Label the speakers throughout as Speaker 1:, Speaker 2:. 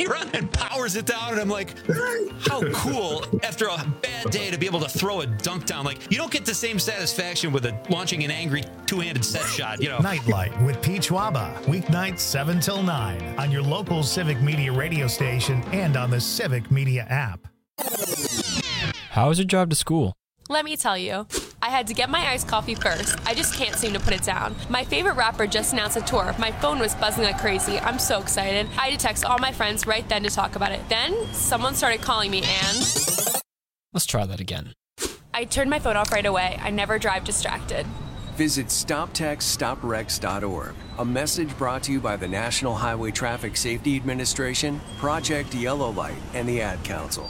Speaker 1: he runs and powers it down, and I'm like, how cool after a bad day to be able to throw a dunk down. Like, you don't get the same satisfaction with launching an angry two-handed set shot, you know.
Speaker 2: Nightlight with Peach Waba, weeknights 7 till 9 on your local Civic Media radio station and on the Civic Media app.
Speaker 3: How was your drive to school?
Speaker 4: Let me tell you, I had to get my iced coffee first. I just can't seem to put it down. My favorite rapper just announced a tour. My phone was buzzing like crazy. I'm so excited. I had to text all my friends right then to talk about it. Then someone started calling me and...
Speaker 3: Let's try that again.
Speaker 4: I turned my phone off right away. I never drive distracted.
Speaker 5: Visit StopTextStopWrecks.org. A message brought to you by the National Highway Traffic Safety Administration, Project Yellow Light, and the Ad Council.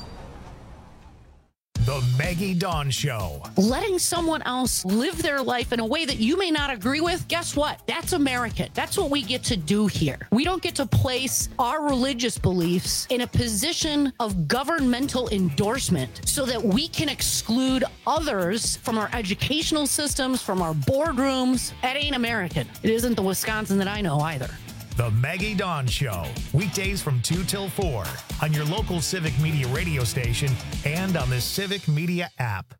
Speaker 2: The Maggie Dawn Show.
Speaker 6: Letting someone else live their life in a way that you may not agree with, guess what? That's American. That's what we get to do here. We don't get to place our religious beliefs in a position of governmental endorsement so that we can exclude others from our educational systems, from our boardrooms. That ain't American. It isn't the Wisconsin that I know either.
Speaker 2: The Maggie Dawn Show, weekdays from 2 till 4 on your local Civic Media radio station and on the Civic Media app.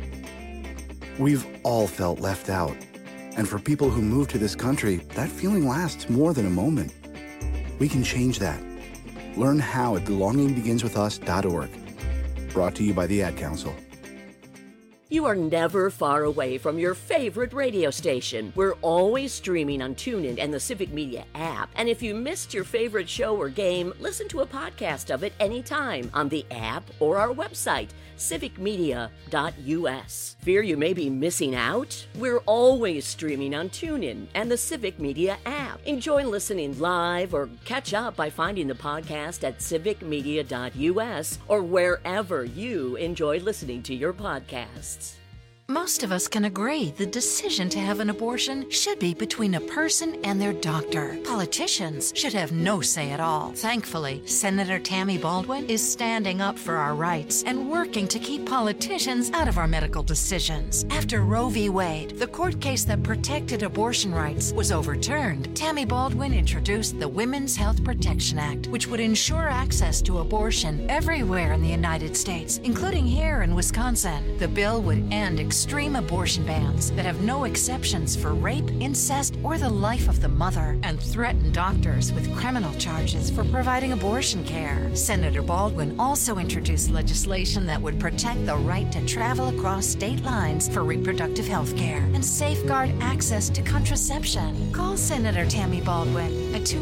Speaker 7: We've all felt left out. And for people who move to this country, that feeling lasts more than a moment. We can change that. Learn how at belongingbeginswithus.org. Brought to you by the Ad Council.
Speaker 8: You are never far away from your favorite radio station. We're always streaming on TuneIn and the Civic Media app. And if you missed your favorite show or game, listen to a podcast of it anytime on the app or our website, civicmedia.us. Fear you may be missing out? We're always streaming on TuneIn and the Civic Media app. Enjoy listening live or catch up by finding the podcast at civicmedia.us or wherever you enjoy listening to your podcasts.
Speaker 9: Most of us can agree the decision to have an abortion should be between a person and their doctor. Politicians should have no say at all. Thankfully, Senator Tammy Baldwin is standing up for our rights and working to keep politicians out of our medical decisions. After Roe v. Wade, the court case that protected abortion rights, was overturned, Tammy Baldwin introduced the Women's Health Protection Act, which would ensure access to abortion everywhere in the United States, including here in Wisconsin. The bill would end extreme abortion bans that have no exceptions for rape, incest, or the life of the mother, and threaten doctors with criminal charges for providing abortion care. Senator Baldwin also introduced legislation that would protect the right to travel across state lines for reproductive health care and safeguard access to contraception. Call Senator Tammy Baldwin at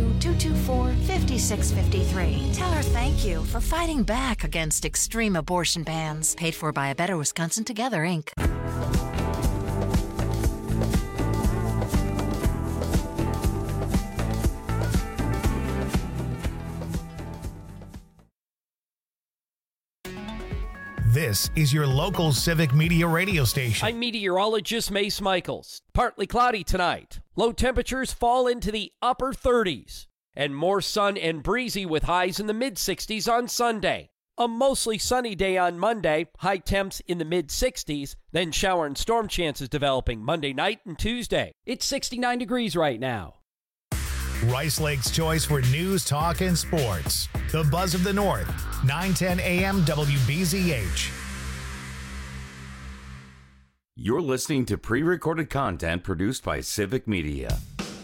Speaker 9: 202-224-5653. Tell her thank you for fighting back against extreme abortion bans. Paid for by A Better Wisconsin Together, Inc.
Speaker 2: This is your local Civic Media radio station.
Speaker 10: I'm meteorologist Mace Michaels. Partly cloudy tonight. Low temperatures fall into the upper 30s. And more sun and breezy with highs in the mid-60s on Sunday. A mostly sunny day on Monday, high temps in the mid-60s, then shower and storm chances developing Monday night and Tuesday. It's 69 degrees right now.
Speaker 2: Rice Lake's choice for news, talk, and sports. The Buzz of the North, 910 AM WBZH.
Speaker 11: You're listening to pre-recorded content produced by Civic Media.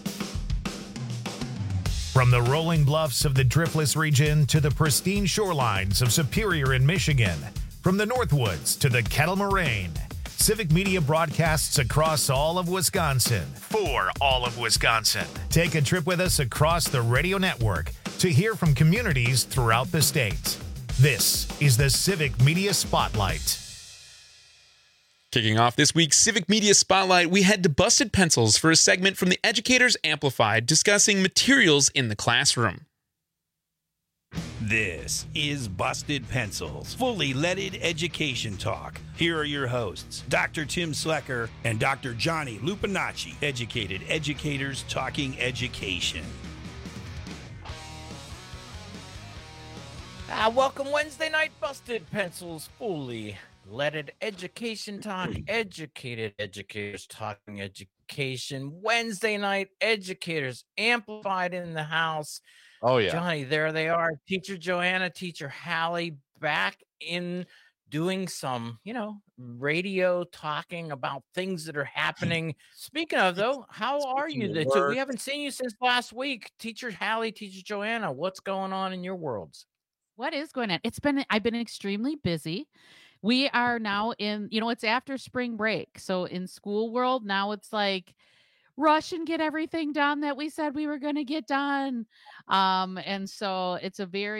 Speaker 2: From the rolling bluffs of the Driftless region to the pristine shorelines of Superior in Michigan, from the Northwoods to the Kettle Moraine, Civic Media broadcasts across all of Wisconsin for all of Wisconsin. Take a trip with us across the radio network to hear from communities throughout the state. This is the Civic Media Spotlight.
Speaker 12: Kicking off this week's Civic Media Spotlight, we head to Busted Pencils for a segment from the Educators Amplified discussing materials in the classroom.
Speaker 13: This is Busted Pencils, fully leaded education talk. Here are your hosts, Dr. Tim Slecker and Dr. Johnny Lupinacci, educated educators talking education.
Speaker 14: Welcome Wednesday night, Busted Pencils, fully leaded education talk, educated educators talking education. Wednesday night, Educators Amplified in the house. Oh, yeah. Johnny, there they are. Teacher Joanna, Teacher Hallie, back in doing some, radio talking about things that are happening. Speaking of, though, how are you? So we haven't seen you since last week. Teacher Hallie, Teacher Joanna, what's going on in your worlds?
Speaker 15: What is going on? I've been extremely busy. We are now in, it's after spring break. So in school world, now it's like, rush and get everything done that we said we were going to get done. And so it's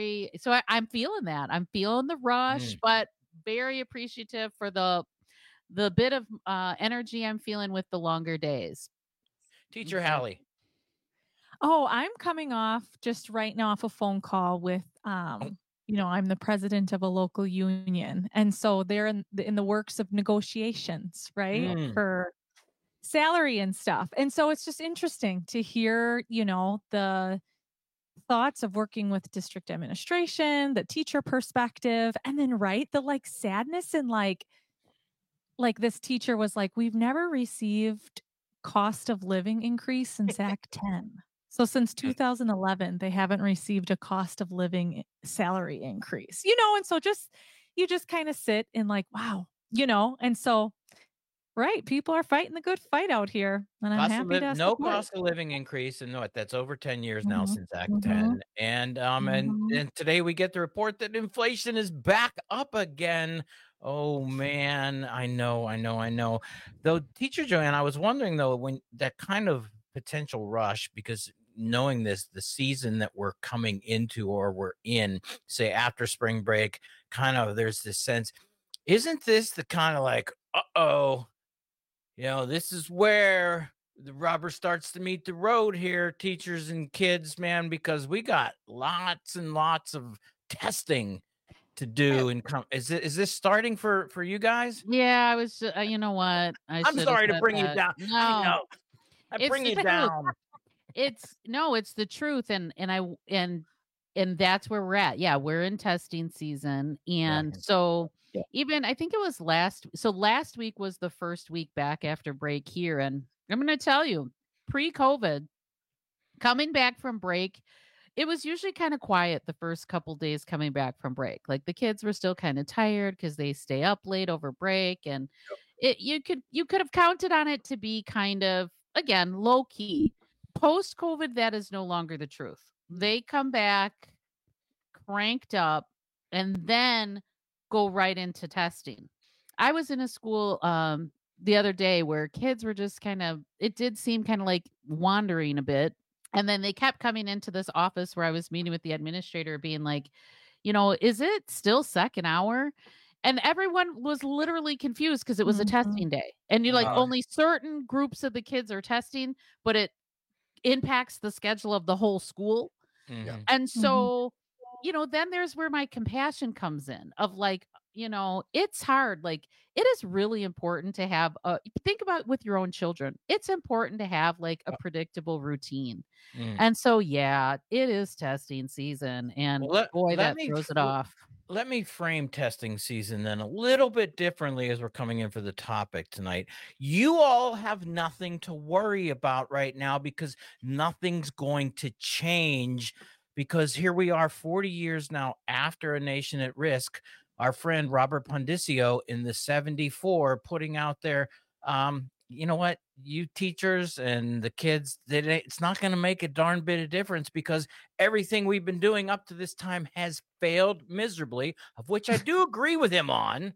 Speaker 15: I'm feeling that. I'm feeling the rush, but very appreciative for the bit of energy I'm feeling with the longer days.
Speaker 14: Teacher Hallie.
Speaker 16: Oh, I'm coming off just right now off a phone call with, I'm the president of a local union. And so they're in the works of negotiations, right? For salary and stuff. And so it's just interesting to hear, the thoughts of working with district administration, the teacher perspective, and then the sadness and like this teacher was like, we've never received cost of living increase since Act 10. So since 2011, they haven't received a cost of living salary increase, and so you just kind of sit and like, wow, and so right. People are fighting the good fight out here. And I'm happy to
Speaker 14: no cost of living increase. And that's over 10 years now since Act 10. And and today we get the report that inflation is back up again. Oh man, I know. Though, Teacher Joanne, I was wondering though, when that kind of potential rush, because knowing the season that we're coming into or we're in, say after spring break, kind of there's this sense, isn't this the kind of like, uh-oh, this is where the rubber starts to meet the road here, teachers and kids, man, because we got lots and lots of testing to do. And is this starting for you guys?
Speaker 15: Yeah, I was, you know what?
Speaker 14: I'm sorry to bring you down.
Speaker 15: No,
Speaker 14: I know. I bring you down.
Speaker 15: It's the truth. And that's where we're at. Yeah, we're in testing season. And so even I think it was last week was the first week back after break here. And I'm going to tell you, pre-COVID, coming back from break, it was usually kind of quiet the first couple days coming back from break. Like the kids were still kind of tired because they stay up late over break. And you could have counted on it to be kind of, again, low key. Post-COVID, that is no longer the truth. They come back cranked up and then go right into testing. I was in a school the other day where kids were just it did seem kind of like wandering a bit. And then they kept coming into this office where I was meeting with the administrator being like, is it still second hour? And everyone was literally confused because it was a testing day. And you're like, only certain groups of the kids are testing, but it impacts the schedule of the whole school. And so, then there's where my compassion comes in of like, it's hard. Like it is really important to have think about with your own children. It's important to have like a predictable routine. And so, yeah, it is testing season and that throws it off.
Speaker 14: Let me frame testing season then a little bit differently as we're coming in for the topic tonight. You all have nothing to worry about right now because nothing's going to change, because here we are 40 years now after A Nation at Risk. Our friend Robert Pondicio in the 74 putting out there, you know what, you teachers and the kids, it's not going to make a darn bit of difference because everything we've been doing up to this time has failed miserably, of which I do agree with him on.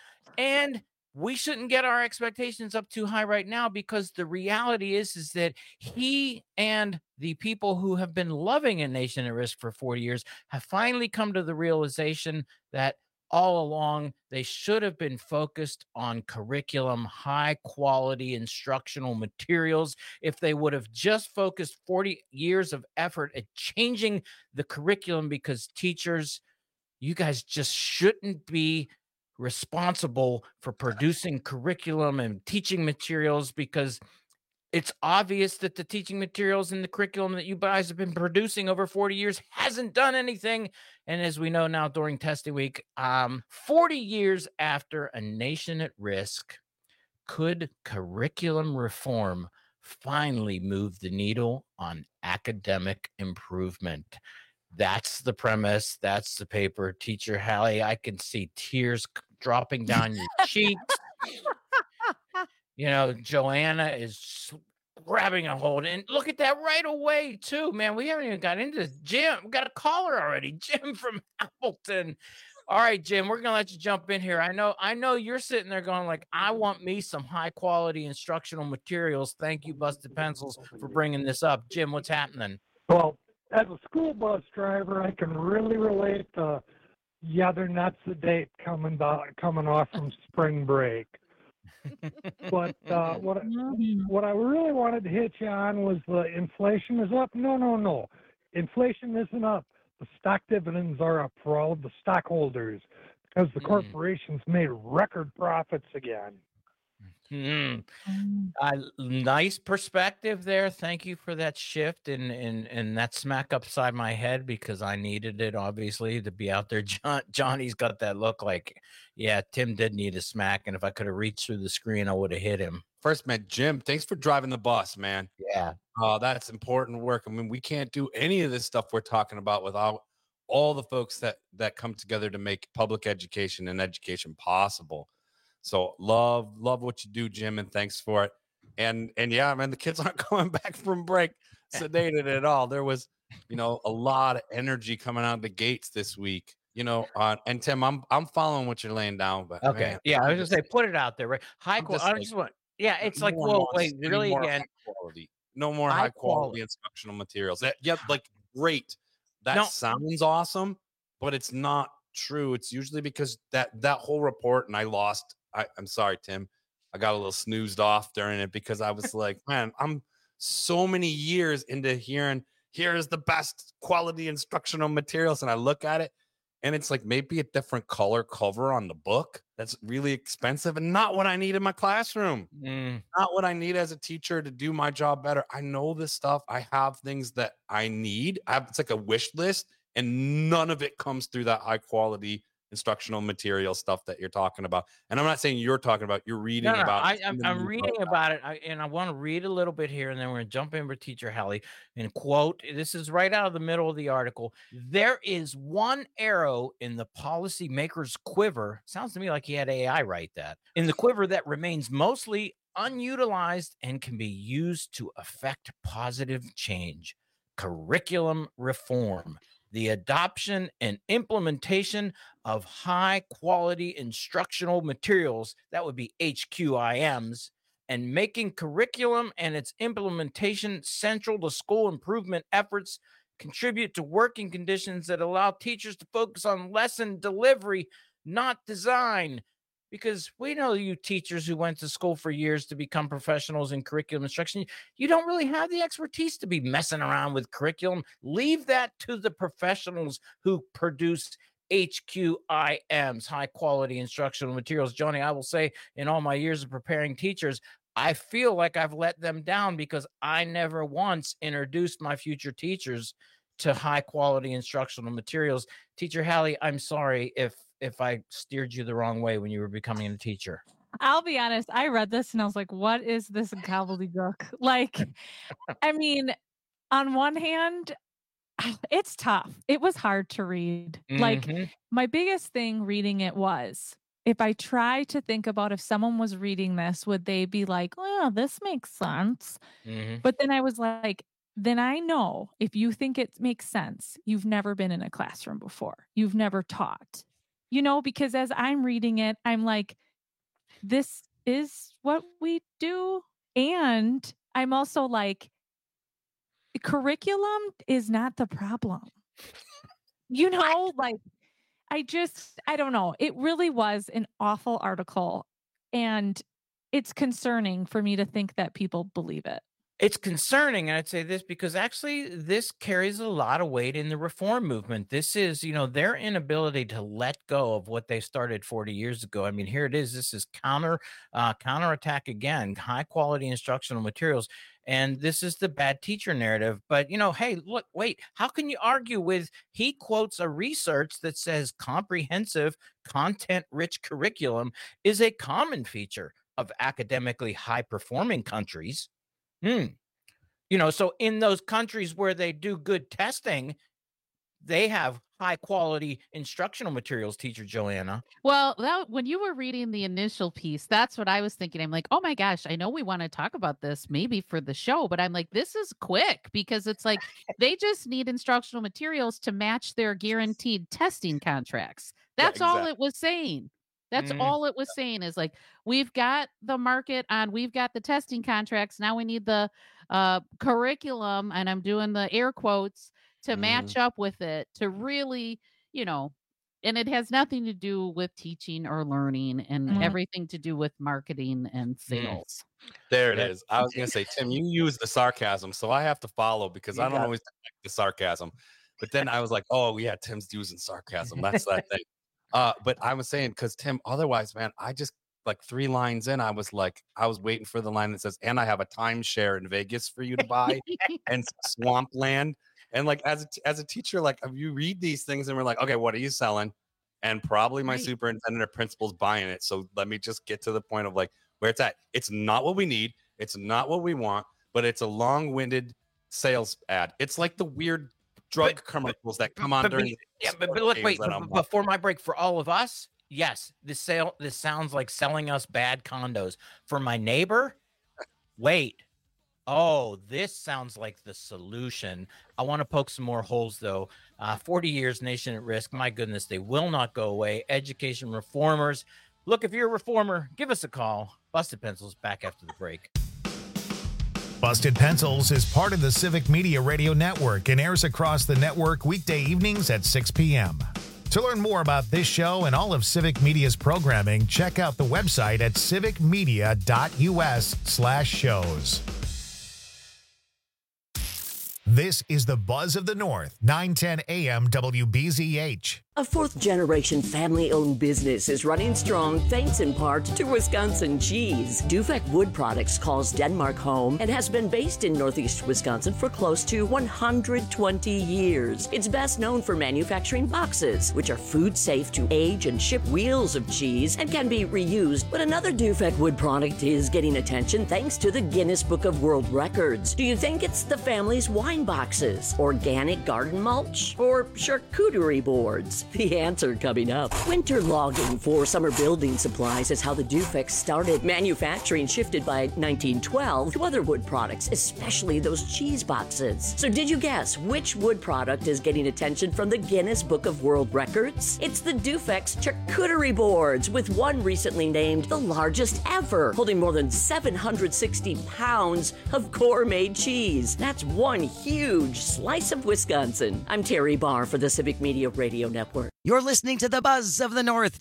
Speaker 14: And we shouldn't get our expectations up too high right now, because the reality is that he and the people who have been loving A Nation at Risk for 40 years have finally come to the realization that all along they should have been focused on curriculum, high quality instructional materials. If they would have just focused 40 years of effort at changing the curriculum, because teachers, you guys just shouldn't be responsible for producing curriculum and teaching materials, because it's obvious that the teaching materials and the curriculum that you guys have been producing over 40 years hasn't done anything. And as we know now during testing week, 40 years after A Nation at Risk, could curriculum reform finally move the needle on academic improvement. That's the premise. That's the paper. Teacher Hallie, I can see tears dropping down your cheeks. You know, Joanna is grabbing a hold. And look at that right away, too, man. We haven't even got into this. Jim, we got a caller already. Jim from Appleton. All right, Jim, we're gonna let you jump in here. I know you're sitting there going like, I want me some high quality instructional materials. Thank you, Busted Pencils, for bringing this up. Jim, what's happening?
Speaker 17: Well, as a school bus driver, I can really relate to, they're nuts the date coming off from spring break. But what I really wanted to hit you on was the inflation is up. No. Inflation isn't up. The stock dividends are up for all of the stockholders because the corporations made record profits again.
Speaker 14: Nice perspective there. Thank you for that shift and that smack upside my head because I needed it, obviously, to be out there. Johnny's got that look like, yeah, Tim did need a smack, and if I could have reached through the screen, I would have hit him.
Speaker 18: First, man, Jim, thanks for driving the bus, man.
Speaker 14: Yeah.
Speaker 18: That's important work. I mean, we can't do any of this stuff we're talking about without all the folks that come together to make public education and education possible. So love what you do, Jim, and thanks for it. And yeah, man, the kids aren't coming back from break sedated at all. There was, a lot of energy coming out of the gates this week. And Tim, I'm following what you're laying down, but
Speaker 14: okay,
Speaker 18: man,
Speaker 14: yeah, I was just say put it out there, right? High quality. It's like, whoa, wait, really again?
Speaker 18: No more high quality instructional materials. Great. That sounds awesome, but it's not true. It's usually because that whole report, and I'm sorry, Tim, I got a little snoozed off during it because I was like, man, I'm so many years into hearing, here is the best quality instructional materials. And I look at it and it's like maybe a different color cover on the book. That's really expensive and not what I need in my classroom. Not what I need as a teacher to do my job better. I know this stuff. I have things that I need. It's like a wish list, and none of it comes through that high quality instructional material stuff that you're talking about. And I'm not saying you're talking about, you're reading about.
Speaker 14: I'm reading about it, and I want to read a little bit here, and then we're going to jump in with Teacher Hallie and quote, this is right out of the middle of the article. There is one arrow in the policymaker's quiver. Sounds to me like he had AI write that. In the quiver that remains mostly unutilized and can be used to affect positive change. Curriculum reform. The adoption and implementation of high quality instructional materials, that would be HQIMs, and making curriculum and its implementation central to school improvement efforts contribute to working conditions that allow teachers to focus on lesson delivery, not design. Because we know you teachers who went to school for years to become professionals in curriculum instruction, you don't really have the expertise to be messing around with curriculum. Leave that to the professionals who produce HQIMs, high quality instructional materials. Johnny, I will say in all my years of preparing teachers, I feel like I've let them down because I never once introduced my future teachers to high quality instructional materials. Teacher Hallie, I'm sorry if I steered you the wrong way when you were becoming a teacher.
Speaker 16: I'll be honest. I read this and I was like, what is this gobbledygook? Like, I mean, on one hand, it's tough. It was hard to read. Like, my biggest thing reading it was, if I try to think about if someone was reading this, would they be like, oh, this makes sense? But then I was like, then I know if you think it makes sense, you've never been in a classroom before. You've never taught. Because as I'm reading it, I'm like, this is what we do. And I'm also like, curriculum is not the problem. Like, I don't know. It really was an awful article. And it's concerning for me to think that people believe it.
Speaker 14: It's concerning, and I'd say this because actually this carries a lot of weight in the reform movement. This is, their inability to let go of what they started 40 years ago. I mean, here it is. This is counterattack again, high quality instructional materials. And this is the bad teacher narrative. But, hey, look, wait, how can you argue with, he quotes a research that says comprehensive, content-rich curriculum is a common feature of academically high-performing countries. So in those countries where they do good testing, they have high quality instructional materials, teacher Joanna.
Speaker 15: Well, when you were reading the initial piece, that's what I was thinking. I'm like, oh my gosh, I know we want to talk about this maybe for the show, but I'm like, this is quick because it's like they just need instructional materials to match their guaranteed testing contracts. That's all it was saying. That's all it was saying is like, we've got the market on, we've got the testing contracts. Now we need the curriculum, and I'm doing the air quotes, to match up with it, to really, and it has nothing to do with teaching or learning and everything to do with marketing and sales.
Speaker 18: There it is. I was going to say, Tim, you use the sarcasm, so I have to follow because I don't always like the sarcasm. But then I was like, oh, yeah, Tim's using sarcasm. That's that thing. But I was saying, because Tim, otherwise, man, I just like 3 lines in, I was waiting for the line that says, and I have a timeshare in Vegas for you to buy and swampland. And like as a teacher, like you read these things and we're like, okay, what are you selling? And probably my superintendent or principal's buying it. So let me just get to the point of like where it's at. It's not what we need. It's not what we want, but it's a long-winded sales ad. It's like the weird drug commercials that come on during.
Speaker 14: But look, wait, before my break, for all of us, yes, this sounds like selling us bad condos. For my neighbor, wait. Oh, this sounds like the solution. I want to poke some more holes, though. 40 years, nation at risk. My goodness, they will not go away. Education reformers. Look, if you're a reformer, give us a call. Busted Pencils back after the break.
Speaker 2: Busted Pencils is part of the Civic Media Radio Network and airs across the network weekday evenings at 6 p.m. To learn more about this show and all of Civic Media's programming, check out the website at civicmedia.us/shows. This is the Buzz of the North, 910 AM WBZH.
Speaker 8: A fourth-generation family-owned business is running strong thanks in part to Wisconsin cheese. Dufek Wood Products calls Denmark home and has been based in Northeast Wisconsin for close to 120 years. It's best known for manufacturing boxes, which are food-safe to age and ship wheels of cheese and can be reused. But another Dufek Wood product is getting attention thanks to the Guinness Book of World Records. Do you think it's the family's wine boxes, organic garden mulch, or charcuterie boards? The answer coming up. Winter logging for summer building supplies is how the Dufek started. Manufacturing shifted by 1912 to other wood products, especially those cheese boxes. So did you guess which wood product is getting attention from the Guinness Book of World Records? It's the Dufek's charcuterie boards, with one recently named the largest ever, holding more than 760 pounds of gourmet cheese. That's one huge slice of Wisconsin. I'm Terry Barr for the Civic Media Radio Network.
Speaker 19: You're listening to the Buzz of the North,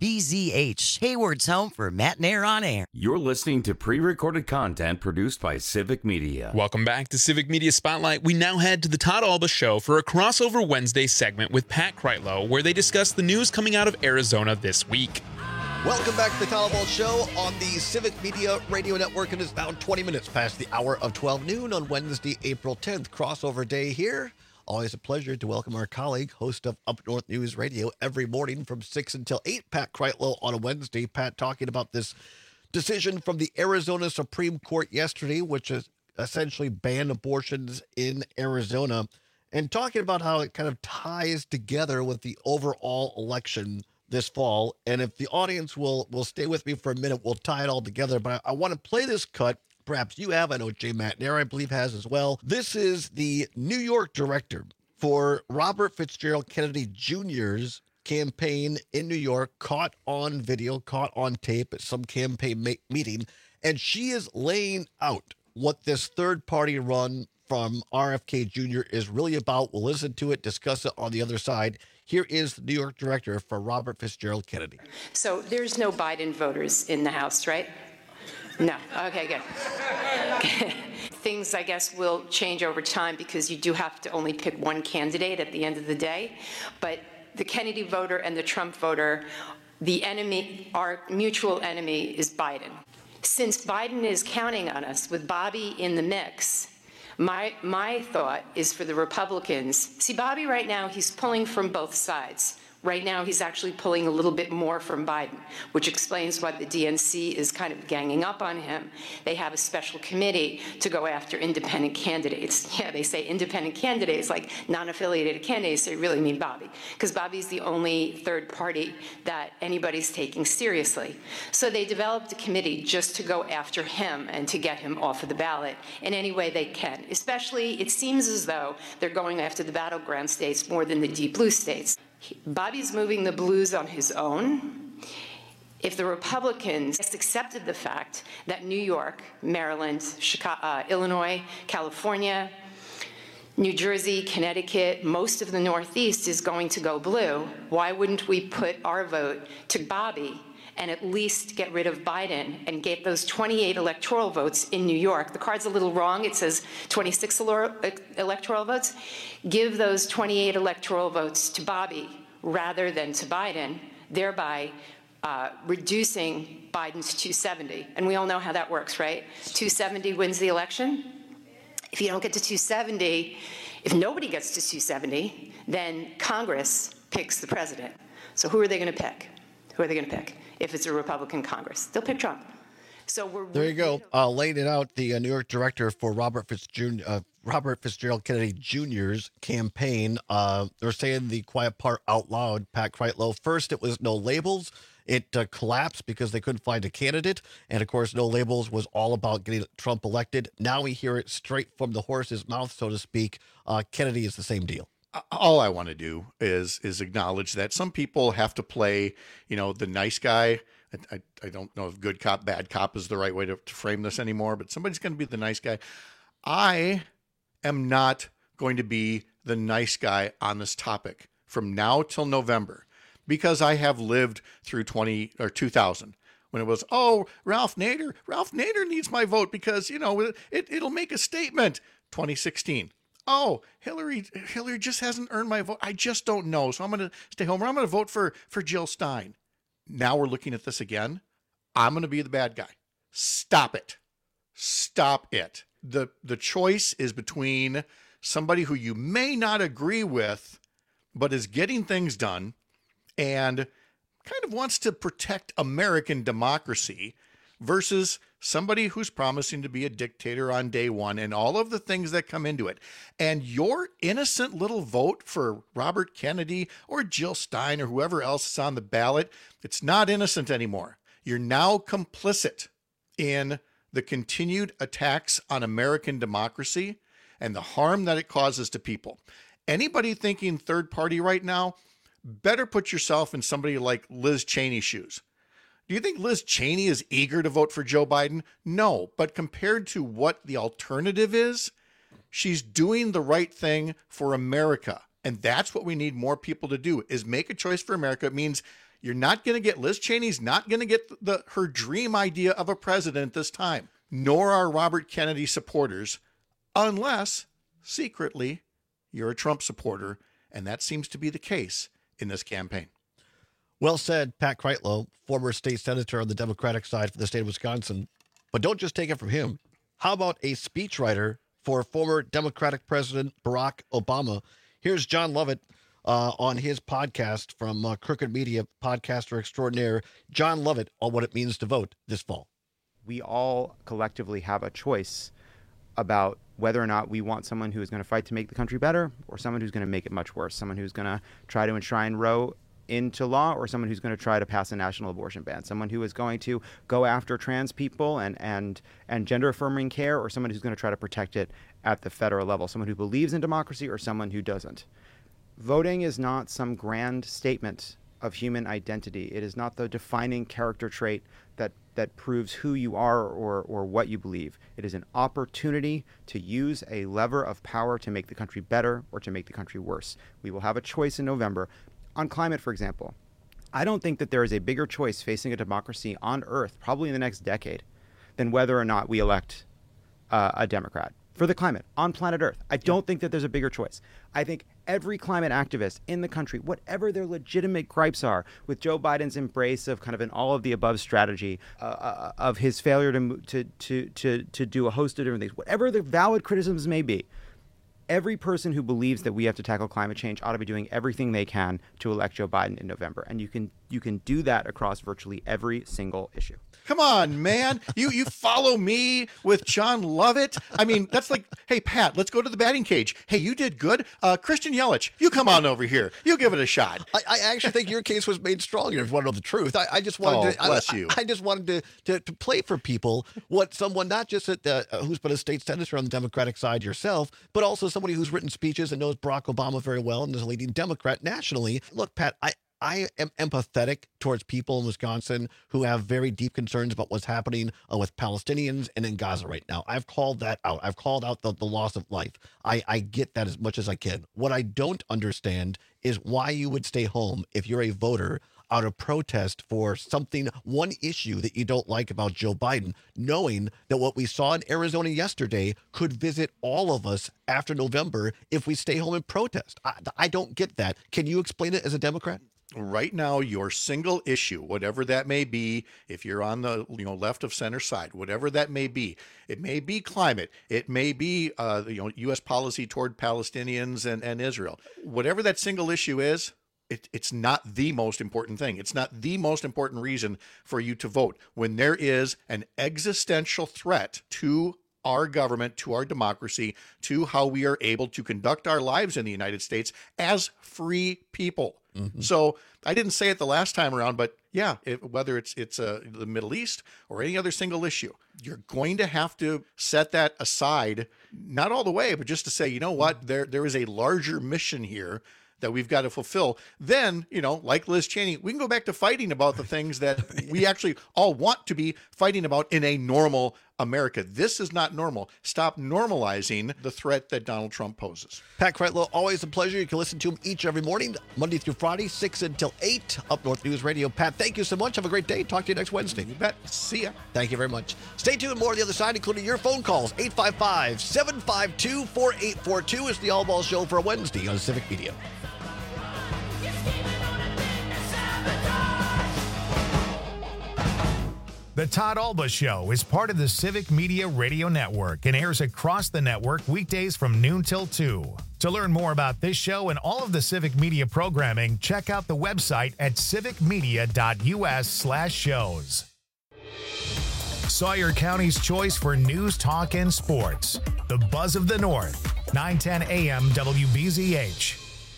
Speaker 19: WBZH, Hayward's home for Matt and Air on Air.
Speaker 11: You're listening to pre-recorded content produced by Civic Media.
Speaker 12: Welcome back to Civic Media Spotlight. We now head to the Todd Alba Show for a crossover Wednesday segment with Pat Kreitlow, where they discuss the news coming out of Arizona this week.
Speaker 20: Welcome back to the Todd Alba Show on the Civic Media Radio Network. It is now 20 minutes past the hour of 12 noon on Wednesday, April 10th. Crossover day here. Always a pleasure to welcome our colleague, host of Up North News Radio every morning from 6 until 8, Pat Kreitlow, on a Wednesday. Pat, talking about this decision from the Arizona Supreme Court yesterday, which has essentially banned abortions in Arizona, and talking about how it kind of ties together with the overall election this fall. And if the audience will stay with me for a minute, we'll tie it all together. But I want to play this cut. Perhaps you have. I know Jay McNair, I believe, has as well. This is the New York director for Robert Fitzgerald Kennedy Jr.'s campaign in New York, caught on video, caught on tape at some campaign meeting. And she is laying out what this third-party run from RFK Jr. is really about. We'll listen to it, discuss it on the other side. Here is the New York director for Robert Fitzgerald Kennedy.
Speaker 21: So there's no Biden voters in the House, right? No. Okay, good. Things, I guess, will change over time because you do have to only pick one candidate at the end of the day. But the Kennedy voter and the Trump voter, the enemy, our mutual enemy, is Biden. Since Biden is counting on us with Bobby in the mix, my thought is for the Republicans. See, Bobby right now, he's pulling from both sides. Right now, he's actually pulling a little bit more from Biden, which explains why the DNC is kind of ganging up on him. They have a special committee to go after independent candidates. Yeah, they say independent candidates, like non-affiliated candidates. They really mean Bobby, because Bobby's the only third party that anybody's taking seriously. So they developed a committee just to go after him and to get him off of the ballot in any way they can. Especially, it seems as though they're going after the battleground states more than the deep blue states. Bobby's moving the blues on his own. If the Republicans accepted the fact that New York, Maryland, Chicago, Illinois, California, New Jersey, Connecticut, most of the Northeast is going to go blue, why wouldn't we put our vote to Bobby and at least get rid of Biden and get those 28 electoral votes in New York? The card's a little wrong. It says 26 electoral votes. Give those 28 electoral votes to Bobby rather than to Biden, thereby reducing Biden's 270. And we all know how that works, right? 270 wins the election. If you don't get to 270, if nobody gets to 270, then Congress picks the president. So who are they going to pick? Who are they going to pick? If it's a Republican Congress, they'll pick Trump. So
Speaker 20: there you go. Laid it out. The New York director for Robert Fitzgerald Kennedy Jr.'s campaign. They're saying the quiet part out loud. Pat Kreitlow. First, it was no labels. It collapsed because they couldn't find a candidate. And of course, no labels was all about getting Trump elected. Now we hear it straight from the horse's mouth, so to speak. Kennedy is the same deal.
Speaker 1: All I want to do is acknowledge that some people have to play, the nice guy. I don't know if good cop, bad cop is the right way to frame this anymore, but somebody's going to be the nice guy. I am not going to be the nice guy on this topic from now till November, because I have lived through 2000 when it was, Ralph Nader needs my vote because, it'll make a statement. 2016. Hillary just hasn't earned my vote. I just don't know. So I'm going to stay home, or I'm going to vote for Jill Stein. Now we're looking at this again. I'm going to be the bad guy. Stop it. Stop it. The choice is between somebody who you may not agree with, but is getting things done and kind of wants to protect American democracy, versus somebody who's promising to be a dictator on day one and all of the things that come into it. And your innocent little vote for Robert Kennedy or Jill Stein or whoever else is on the ballot, it's not innocent anymore. You're now complicit in the continued attacks on American democracy and the harm that it causes to people. Anybody thinking third party right now, better put yourself in somebody like Liz Cheney's shoes. Do you think Liz Cheney is eager to vote for Joe Biden? No, but compared to what the alternative is, she's doing the right thing for America. And that's what we need more people to do, is make a choice for America. It means you're not going to get, Liz Cheney's not going to get her dream idea of a president this time, nor are Robert Kennedy supporters, unless secretly you're a Trump supporter. And that seems to be the case in this campaign.
Speaker 20: Well said, Pat Kreitlow, former state senator on the Democratic side for the state of Wisconsin. But don't just take it from him. How about a speechwriter for former Democratic President Barack Obama? Here's John Lovett on his podcast from Crooked Media, podcaster extraordinaire, John Lovett, on what it means to vote this fall.
Speaker 22: We all collectively have a choice about whether or not we want someone who is going to fight to make the country better, or someone who's going to make it much worse, someone who's going to try to enshrine Roe into law, or someone who's going to try to pass a national abortion ban, someone who is going to go after trans people and gender affirming care, or someone who's going to try to protect it at the federal level, someone who believes in democracy or someone who doesn't. Voting is not some grand statement of human identity. It is not the defining character trait that proves who you are or what you believe. It is an opportunity to use a lever of power to make the country better or to make the country worse. We will have a choice in November. On climate, for example, I don't think that there is a bigger choice facing a democracy on Earth, probably in the next decade, than whether or not we elect a Democrat for the climate on planet Earth. I don't think that there's a bigger choice. I think every climate activist in the country, whatever their legitimate gripes are with Joe Biden's embrace of kind of an all-of-the-above strategy, of his failure to do a host of different things, whatever the valid criticisms may be, every person who believes that we have to tackle climate change ought to be doing everything they can to elect Joe Biden in November. And you can do that across virtually every single issue.
Speaker 1: Come on, man. You follow me with John Lovett. I mean, that's like, hey, Pat, let's go to the batting cage. Hey, you did good. Christian Yelich, you come on over here. You give it a shot.
Speaker 20: I actually think your case was made stronger, if you want to know the truth. I just wanted I just wanted to play for people what someone, not just who's been a state senator on the Democratic side yourself, but also somebody who's written speeches and knows Barack Obama very well and is a leading Democrat nationally. Look, Pat, I am empathetic towards people in Wisconsin who have very deep concerns about what's happening with Palestinians and in Gaza right now. I've called that out. I've called out the loss of life. I get that as much as I can. What I don't understand is why you would stay home if you're a voter out of protest for something, one issue that you don't like about Joe Biden, knowing that what we saw in Arizona yesterday could visit all of us after November if we stay home and protest. I don't get that. Can you explain it as a Democrat?
Speaker 1: Right now, your single issue, whatever that may be, if you're on the left of center side, whatever that may be, it may be climate, it may be U.S. policy toward Palestinians and Israel. Whatever that single issue is, it's not the most important thing. It's not the most important reason for you to vote. When there is an existential threat to our government, to our democracy, to how we are able to conduct our lives in the United States as free people. Mm-hmm. So I didn't say it the last time around, but yeah, whether it's the Middle East or any other single issue, you're going to have to set that aside, not all the way, but just to say, you know what, there is a larger mission here that we've got to fulfill. Then, like Liz Cheney, we can go back to fighting about the things that we actually all want to be fighting about in a normal America. This is not normal. Stop normalizing the threat that Donald Trump poses.
Speaker 20: Pat Kreitlow, always a pleasure. You can listen to him each every morning, Monday through Friday, 6 until 8, Up North News Radio. Pat, thank you so much. Have a great day. Talk to you next Wednesday.
Speaker 1: You bet. See ya.
Speaker 20: Thank you very much. Stay tuned. More on the other side, including your phone calls. 855-752-4842 is the All Ball Show for a Wednesday on Civic Media.
Speaker 2: The Todd Alba Show is part of the Civic Media Radio Network and airs across the network weekdays from noon till 2. To learn more about this show and all of the Civic Media programming, check out the website at civicmedia.us/shows. Sawyer County's choice for news, talk, and sports. The Buzz of the North, 910 AM WBZH.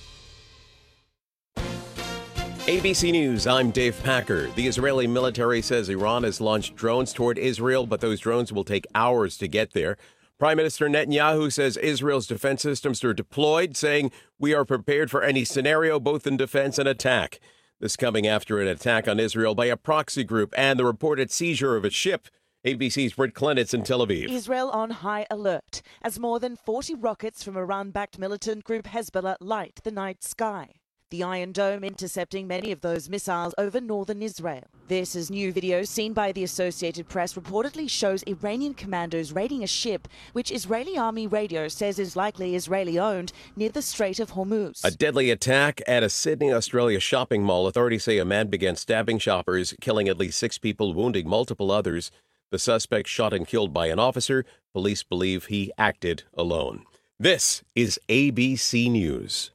Speaker 3: ABC News, I'm Dave Packer. The Israeli military says Iran has launched drones toward Israel, but those drones will take hours to get there. Prime Minister Netanyahu says Israel's defense systems are deployed, saying we are prepared for any scenario, both in defense and attack. This coming after an attack on Israel by a proxy group and the reported seizure of a ship. ABC's Britt Clenitz in Tel Aviv.
Speaker 4: Israel on high alert as more than 40 rockets from Iran-backed militant group Hezbollah light the night sky. The Iron Dome intercepting many of those missiles over northern Israel. This is new video seen by the Associated Press reportedly shows Iranian commandos raiding a ship which Israeli army radio says is likely Israeli-owned near the Strait of Hormuz.
Speaker 3: A deadly attack at a Sydney, Australia shopping mall. Authorities say a man began stabbing shoppers, killing at least 6 people, wounding multiple others. The suspect shot and killed by an officer. Police believe he acted alone. This is ABC News.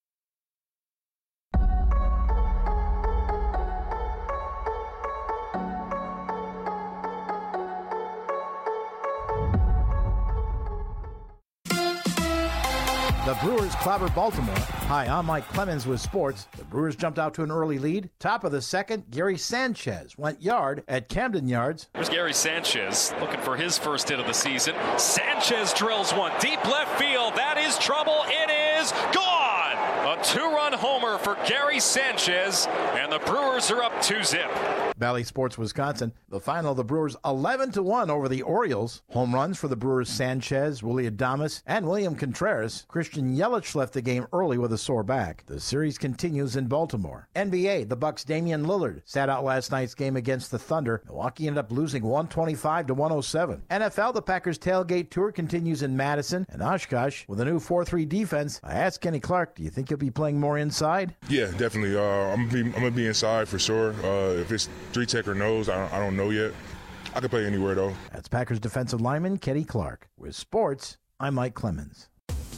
Speaker 23: The Brewers clobber Baltimore. Hi, I'm Mike Clemens with sports. The Brewers jumped out to an early lead. Top of the second, Gary Sanchez went yard at Camden Yards.
Speaker 24: Here's Gary Sanchez looking for his first hit of the season. Sanchez drills one deep left field. That is trouble. It is gone. A 2-run homer for Gary Sanchez, and the Brewers are up 2-0.
Speaker 23: Valley Sports Wisconsin. The final, the Brewers 11-1 over the Orioles. Home runs for the Brewers: Sanchez, Willie Adames, and William Contreras. Christian Yelich left the game early with a sore back. The series continues in Baltimore. NBA, the Bucks' Damian Lillard sat out last night's game against the Thunder. Milwaukee ended up losing 125-107. NFL, the Packers tailgate tour continues in Madison and Oshkosh with a new 4-3 defense. I asked Kenny Clark, do you think he'll be playing more inside?
Speaker 25: Yeah, definitely. I'm gonna be inside for sure. If it's 3-tech or nose, I don't know yet. I could play anywhere though.
Speaker 23: That's Packers defensive lineman Kenny Clark. With sports, I'm Mike Clemens.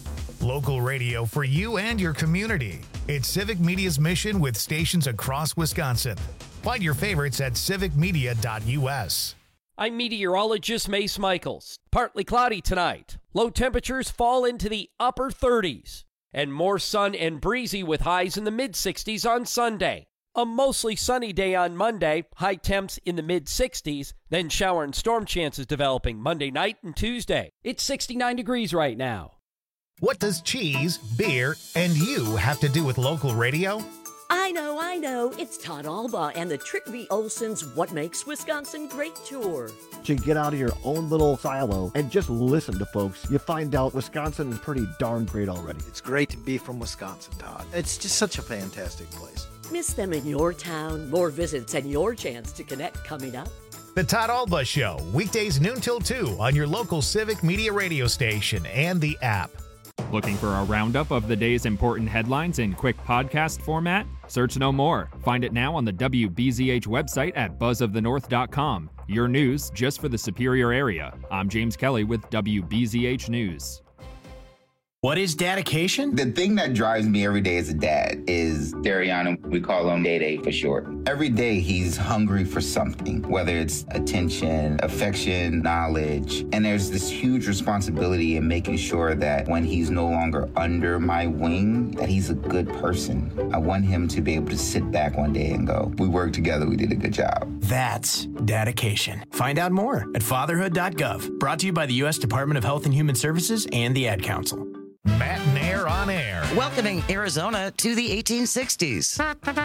Speaker 2: Local radio for you and your community. It's Civic Media's mission with stations across Wisconsin. Find your favorites at civicmedia.us.
Speaker 5: I'm meteorologist Mace Michaels. Partly cloudy tonight. Low temperatures fall into the upper 30s. And more sun and breezy with highs in the mid-60s on Sunday. A mostly sunny day on Monday, high temps in the mid-60s. Then shower and storm chances developing Monday night and Tuesday. It's 69 degrees right now.
Speaker 2: What does cheese, beer, and you have to do with local radio?
Speaker 8: I know. It's Todd Alba and the Trick V. Olson's What Makes Wisconsin Great tour.
Speaker 6: To get out of your own little silo and just listen to folks, you find out Wisconsin is pretty darn great already.
Speaker 7: It's great to be from Wisconsin, Todd. It's just such a fantastic place.
Speaker 8: Miss them in your town. More visits and your chance to connect coming up.
Speaker 2: The Todd Alba Show, weekdays noon till 2 on your local Civic Media radio station and the app.
Speaker 9: Looking for a roundup of the day's important headlines in quick podcast format? Search no more. Find it now on the WBZH website at buzzofthenorth.com. Your news just for the Superior area. I'm James Kelly with WBZH News.
Speaker 10: What is dedication?
Speaker 26: The thing that drives me every day as a dad is Dariana. We call him Day for short. Every day he's hungry for something, whether it's attention, affection, knowledge. And there's this huge responsibility in making sure that when he's no longer under my wing, that he's a good person. I want him to be able to sit back one day and go, we worked together, we did a good job.
Speaker 10: That's dedication. Find out more at fatherhood.gov. Brought to you by the U.S. Department of Health and Human Services and the Ad Council.
Speaker 2: Matt Nair on air.
Speaker 19: Welcoming Arizona to the 1860s.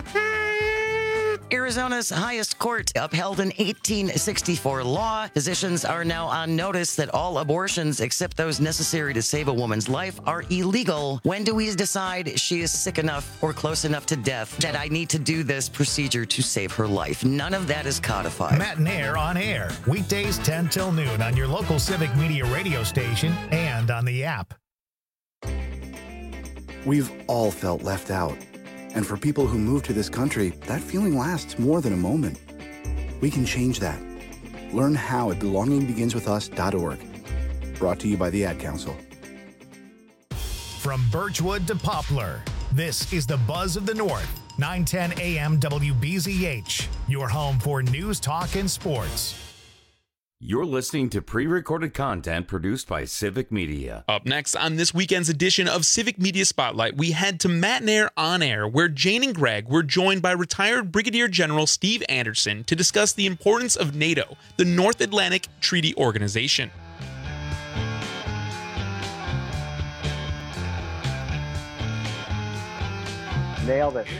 Speaker 19: Arizona's highest court upheld an 1864 law. Physicians are now on notice that all abortions except those necessary to save a woman's life are illegal. When do we decide she is sick enough or close enough to death that I need to do this procedure to save her life? None of that is codified.
Speaker 2: Matt Nair on air. Weekdays 10 till noon on your local Civic Media radio station and on the app.
Speaker 27: We've all felt left out. And for people who move to this country, that feeling lasts more than a moment. We can change that. Learn how at belongingbeginswithus.org. Brought to you by the Ad Council.
Speaker 2: From Birchwood to Poplar, this is the Buzz of the North, 910 AM WBZH, your home for news, talk, and sports.
Speaker 11: You're listening to pre-recorded content produced by Civic Media.
Speaker 12: Up next on this weekend's edition of Civic Media Spotlight, we head to Matt Nair on Air, where Jane and Greg were joined by retired Brigadier General Steve Anderson to discuss the importance of NATO, the North Atlantic Treaty Organization.
Speaker 28: Nailed it.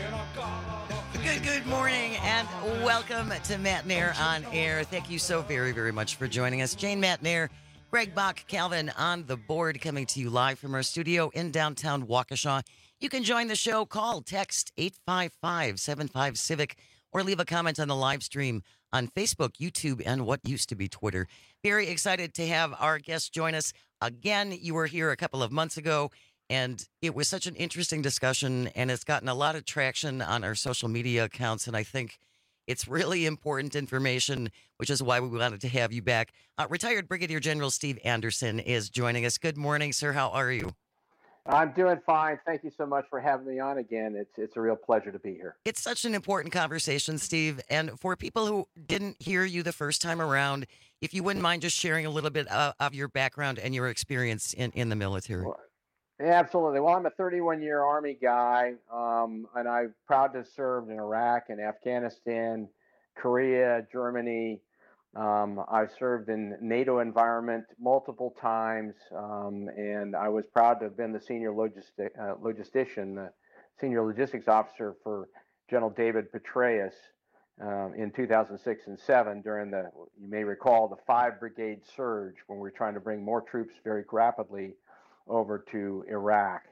Speaker 19: Good morning and welcome to Matt Nair on Air. Thank you so very, very much for joining us. Jane, Matt Nair, Greg Bach, Calvin on the board, coming to you live from our studio in downtown Waukesha. You can join the show, call, text 855-75-CIVIC, or leave a comment on the live stream on Facebook, YouTube, and what used to be Twitter. Very excited to have our guest join us again. You were here a couple of months ago, and it was such an interesting discussion, and it's gotten a lot of traction on our social media accounts, and I think it's really important information, which is why we wanted to have you back. Retired Brigadier General Steve Anderson is joining us. Good morning, sir. How are you?
Speaker 28: I'm doing fine. Thank you so much for having me on again. It's a real pleasure to be here.
Speaker 19: It's such an important conversation, Steve, and for people who didn't hear you the first time around, if you wouldn't mind just sharing a little bit of your background and your experience in the military.
Speaker 28: Yeah, absolutely. Well, I'm a 31-year Army guy, and I'm proud to have served in Iraq and Afghanistan, Korea, Germany. I've served in NATO environment multiple times, and I was proud to have been the senior logistician, the senior logistics officer for General David Petraeus in 2006 and 7 during you may recall, the 5-brigade surge when we were trying to bring more troops very rapidly over to Iraq,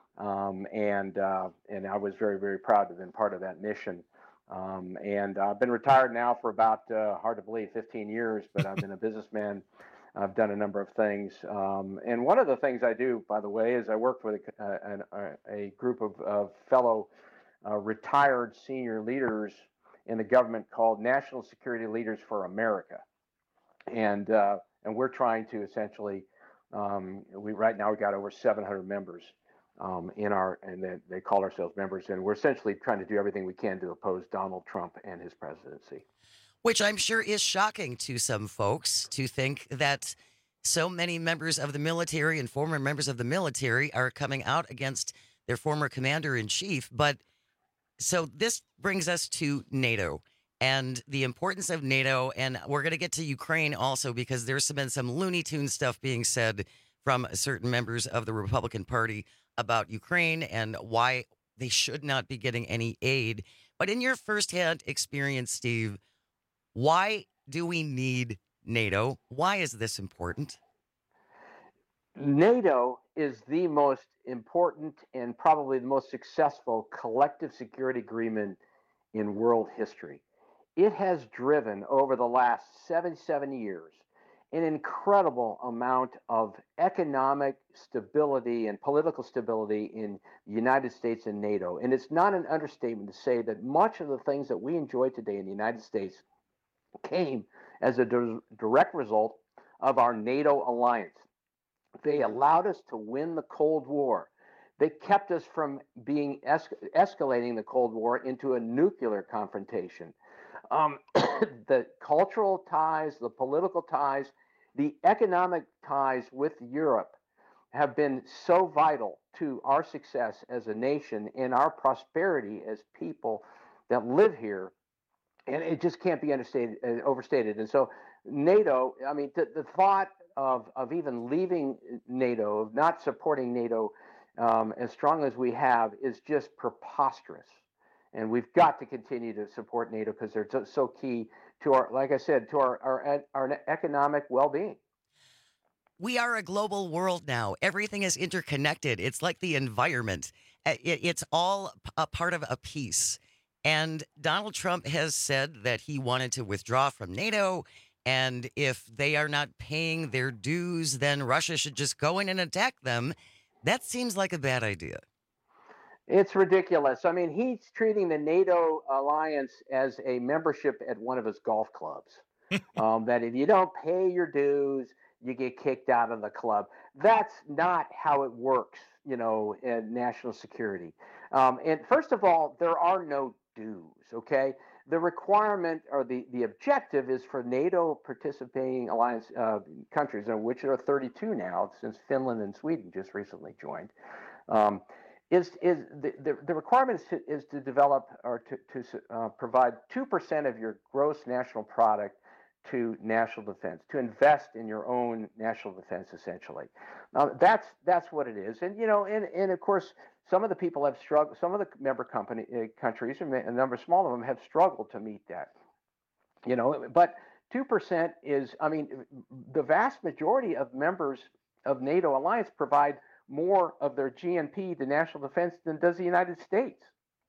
Speaker 28: and I was very, very proud to have been part of that mission. And I've been retired now for about, hard to believe, 15 years, but I've been a businessman. I've done a number of things. And one of the things I do, by the way, is I work with a group of fellow retired senior leaders in the government called National Security Leaders for America. And we're trying to essentially, right now we've got over 700 members. They call ourselves members, and we're essentially trying to do everything we can to oppose Donald Trump and his presidency.
Speaker 19: Which I'm sure is shocking to some folks to think that so many members of the military and former members of the military are coming out against their former commander-in-chief. But so this brings us to NATO and the importance of NATO. And we're going to get to Ukraine also, because there's been some Looney Tune stuff being said from certain members of the Republican Party about Ukraine and why they should not be getting any aid. But in your firsthand experience, Steve, why do we need NATO? Why is this important?
Speaker 28: NATO is the most important and probably the most successful collective security agreement in world history. It has driven over the last 77 years an incredible amount of economic stability and political stability in the United States and NATO. And it's not an understatement to say that much of the things that we enjoy today in the United States came as a direct result of our NATO alliance. They allowed us to win the Cold War. They kept us from being escalating the Cold War into a nuclear confrontation. The cultural ties, the political ties, the economic ties with Europe have been so vital to our success as a nation and our prosperity as people that live here. And it just can't be overstated. And so NATO, I mean, the thought of even leaving NATO, of not supporting NATO as strong as we have, is just preposterous. And we've got to continue to support NATO because they're so key to our, like I said, to our economic well-being.
Speaker 19: We are a global world now. Everything is interconnected. It's like the environment. It's all a part of a piece. And Donald Trump has said that he wanted to withdraw from NATO. And if they are not paying their dues, then Russia should just go in and attack them. That seems like a bad idea.
Speaker 28: It's ridiculous. I mean, he's treating the NATO alliance as a membership at one of his golf clubs. That if you don't pay your dues, you get kicked out of the club. That's not how it works, in national security. And first of all, there are no dues, okay? The requirement or the objective is for NATO participating alliance countries, of which there are 32 now, since Finland and Sweden just recently joined. The requirement is to develop or to provide 2% of your gross national product to national defense, to invest in your own national defense, essentially. That's what it is. And and of course, some of the people have struggled. Some of the member countries, and a number small of them, have struggled to meet that. But 2% is, I mean, the vast majority of members of NATO alliance provide more of their GNP to national defense than does the United States.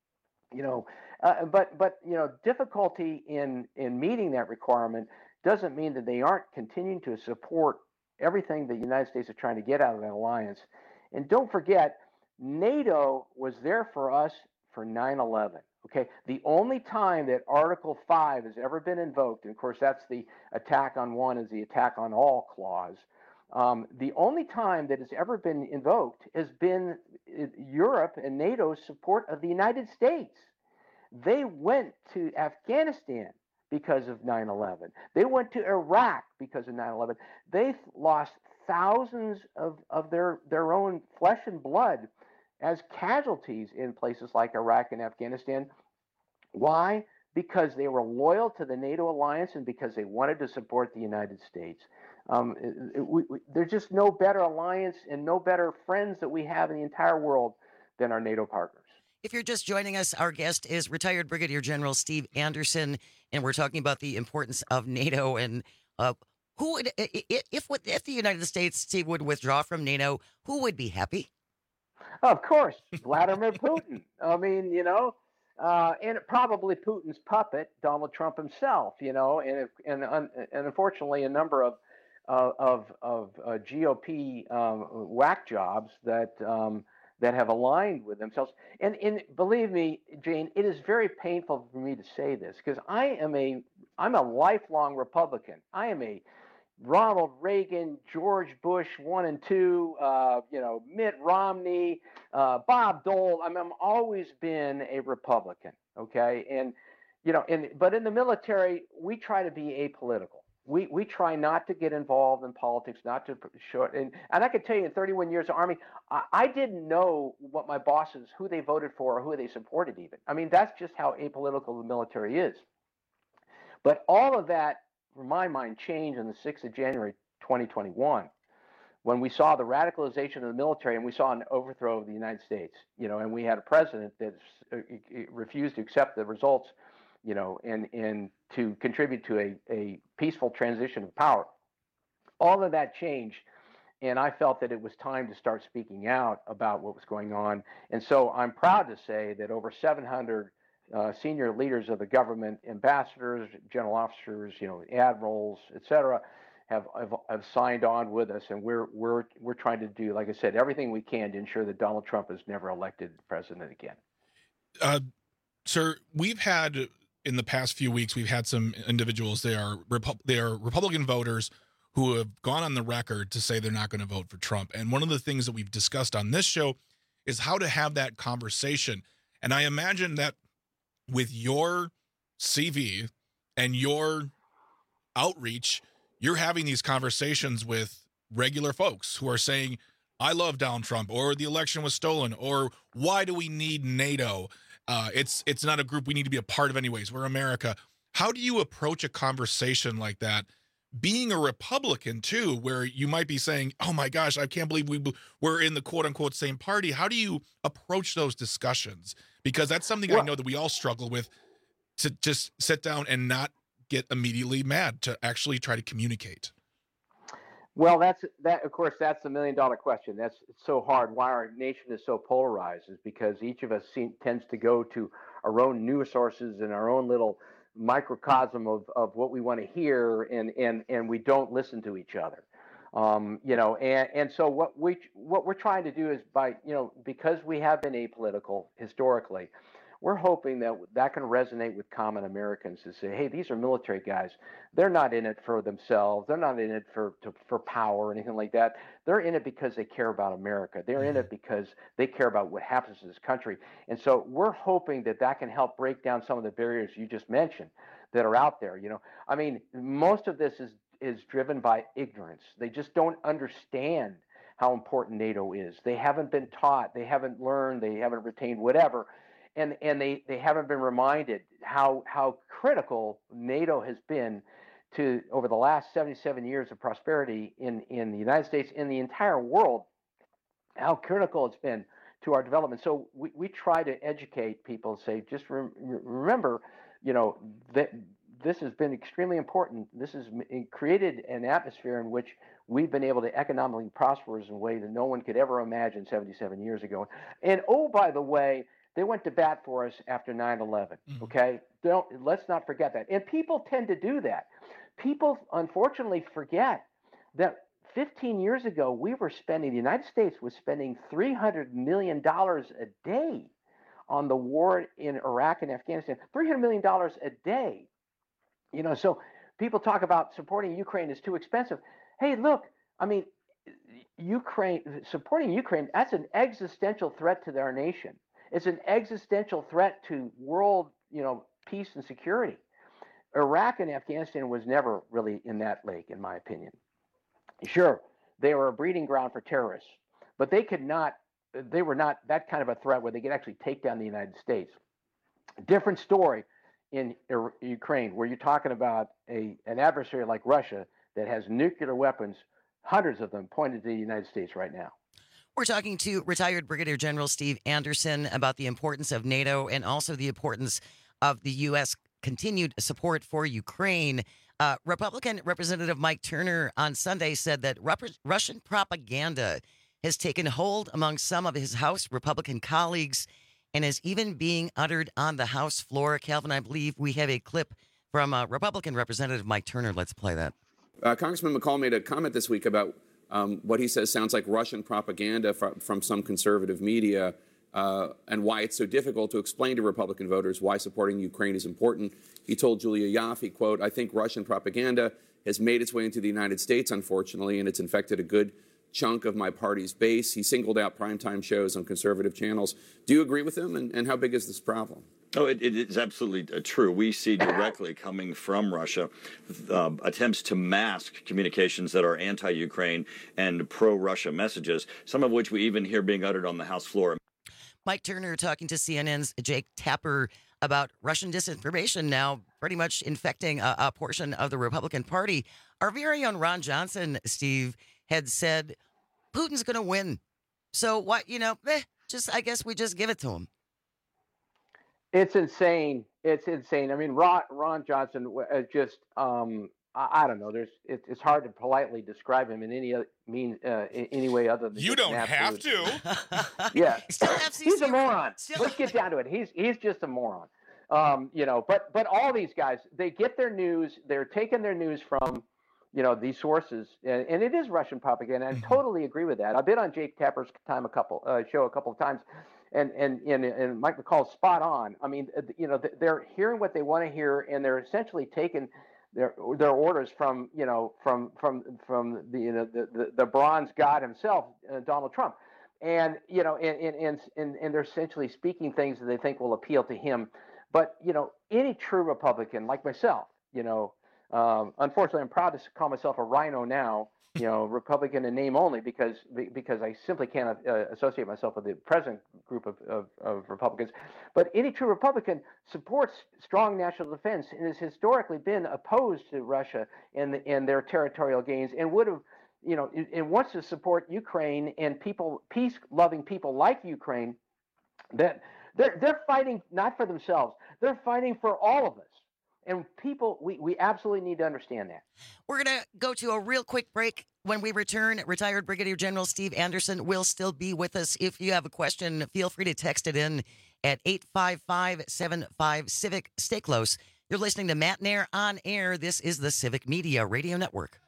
Speaker 28: But difficulty in meeting that requirement doesn't mean that they aren't continuing to support everything the United States is trying to get out of that alliance. And don't forget, NATO was there for us for 9/11. Okay, the only time that Article 5 has ever been invoked, and of course that's the attack on one is the attack on all clause. The only time that it's ever been invoked has been Europe and NATO's support of the United States. They went to Afghanistan because of 9/11. They went to Iraq because of 9/11. They lost thousands of their own flesh and blood as casualties in places like Iraq and Afghanistan. Why? Because they were loyal to the NATO alliance and because they wanted to support the United States. There's just no better alliance and no better friends that we have in the entire world than our NATO partners.
Speaker 19: If you're just joining us, our guest is retired Brigadier General Steve Anderson, and we're talking about the importance of NATO and who would, if the United States, Steve, would withdraw from NATO, who would be happy?
Speaker 28: Of course, Vladimir Putin. I mean, and probably Putin's puppet, Donald Trump himself. And unfortunately, a number of GOP whack jobs that have aligned with themselves. And believe me, Jane, it is very painful for me to say this because I'm a lifelong Republican. I am a Ronald Reagan, George Bush 1 and 2, Mitt Romney, Bob Dole. I've always been a Republican. Okay, and but in the military, we try to be apolitical. We try not to get involved in politics, not to show it. And I can tell you, in 31 years of Army, I didn't know what my bosses, who they voted for or who they supported even. I mean, that's just how apolitical the military is. But all of that, from my mind, changed on the 6th of January, 2021, when we saw the radicalization of the military and we saw an overthrow of the United States, and we had a president that refused to accept the results, and to contribute to a peaceful transition of power. All of that changed, and I felt that it was time to start speaking out about what was going on. And so I'm proud to say that over 700 senior leaders of the government, ambassadors, general officers, admirals, et cetera, have signed on with us, and we're trying to do, like I said, everything we can to ensure that Donald Trump is never elected president again.
Speaker 13: Sir, we've had in the past few weeks, we've had some individuals. They are Republican voters who have gone on the record to say they're not going to vote for Trump. And one of the things that we've discussed on this show is how to have that conversation. And I imagine that with your CV and your outreach, you're having these conversations with regular folks who are saying, I love Donald Trump, or the election was stolen, or why do we need NATO? It's not a group we need to be a part of anyways. We're America. How do you approach a conversation like that? Being a Republican too, where you might be saying, oh my gosh, I can't believe we're in the quote unquote same party. How do you approach those discussions? Because that's something I know that we all struggle with, to just sit down and not get immediately mad, to actually try to communicate.
Speaker 28: Well, of course, that's the $1 million question. That's so hard. Why our nation is so polarized is because each of us tends to go to our own news sources and our own little microcosm of what we want to hear, and we don't listen to each other. And so what we're trying to do is because we have been apolitical historically, we're hoping that can resonate with common Americans to say, hey, these are military guys. They're not in it for themselves. They're not in it for power or anything like that. They're in it because they care about America. They're in it because they care about what happens to this country. And so we're hoping that can help break down some of the barriers you just mentioned that are out there. I mean, most of this is driven by ignorance. They just don't understand how important NATO is. They haven't been taught. They haven't learned. They haven't retained whatever. And they haven't been reminded how critical NATO has been to over the last 77 years of prosperity in the United States, in the entire world, how critical it's been to our development. So we try to educate people, say, just remember, that this has been extremely important. This has created an atmosphere in which we've been able to economically prosper in a way that no one could ever imagine 77 years ago. And oh, by the way, they went to bat for us after 9/11. Okay, let's not forget that. And people tend to do that. People unfortunately forget that 15 years ago the United States was spending $300 million a day on the war in Iraq and Afghanistan. $300 million a day. So people talk about supporting Ukraine is too expensive. Hey, look, I mean, supporting Ukraine, that's an existential threat to our nation. It's an existential threat to world, peace and security. Iraq and Afghanistan was never really in that lake, in my opinion. Sure, they were a breeding ground for terrorists, but they were not that kind of a threat where they could actually take down the United States. Different story in Ukraine, where you're talking about an adversary like Russia that has nuclear weapons, hundreds of them pointed to the United States right now.
Speaker 19: We're talking to retired Brigadier General Steve Anderson about the importance of NATO and also the importance of the U.S. continued support for Ukraine. Republican Representative Mike Turner on Sunday said that Russian propaganda has taken hold among some of his House Republican colleagues and is even being uttered on the House floor. Calvin, I believe we have a clip from Republican Representative Mike Turner. Let's play that.
Speaker 14: Congressman McCall made a comment this week about what he says sounds like Russian propaganda from some conservative media and why it's so difficult to explain to Republican voters why supporting Ukraine is important. He told Julia Yaffe, quote, "I think Russian propaganda has made its way into the United States, unfortunately, and it's infected a good chunk of my party's base." He singled out primetime shows on conservative channels. Do you agree with him? And how big is this problem?
Speaker 1: Oh, it is absolutely true. We see directly coming from Russia attempts to mask communications that are anti-Ukraine and pro-Russia messages, some of which we even hear being uttered on the House floor.
Speaker 19: Mike Turner talking to CNN's Jake Tapper about Russian disinformation now pretty much infecting a portion of the Republican Party. Our very own Ron Johnson, Steve, had said Putin's going to win. So what, I guess we just give it to him.
Speaker 28: It's insane. It's insane. I mean, Ron Johnson just, I don't know. It's hard to politely describe him in any way other than
Speaker 13: you don't have to.
Speaker 28: Yeah, he's a moron. Let's get down to it. He's just a moron. But all these guys, they get their news. They're taking their news from, these sources, and it is Russian propaganda. I totally agree with that. I've been on Jake Tapper's show a couple of times. And Mike McCall's spot on. I mean, they're hearing what they want to hear, and they're essentially taking their orders from the bronze god himself, Donald Trump, and they're essentially speaking things that they think will appeal to him. But any true Republican like myself, unfortunately, I'm proud to call myself a rhino now. Republican in name only because I simply can't associate myself with the present group of Republicans. But any true Republican supports strong national defense and has historically been opposed to Russia and their territorial gains, and would have, and wants to support Ukraine and peace-loving people like Ukraine. That they're fighting not for themselves; they're fighting for all of us. And people, we absolutely need to understand that.
Speaker 19: We're going to go to a real quick break. When we return, retired Brigadier General Steve Anderson will still be with us. If you have a question, feel free to text it in at 855-75-CIVIC. Stay close. You're listening to Matt Nair on Air. This is the Civic Media Radio Network.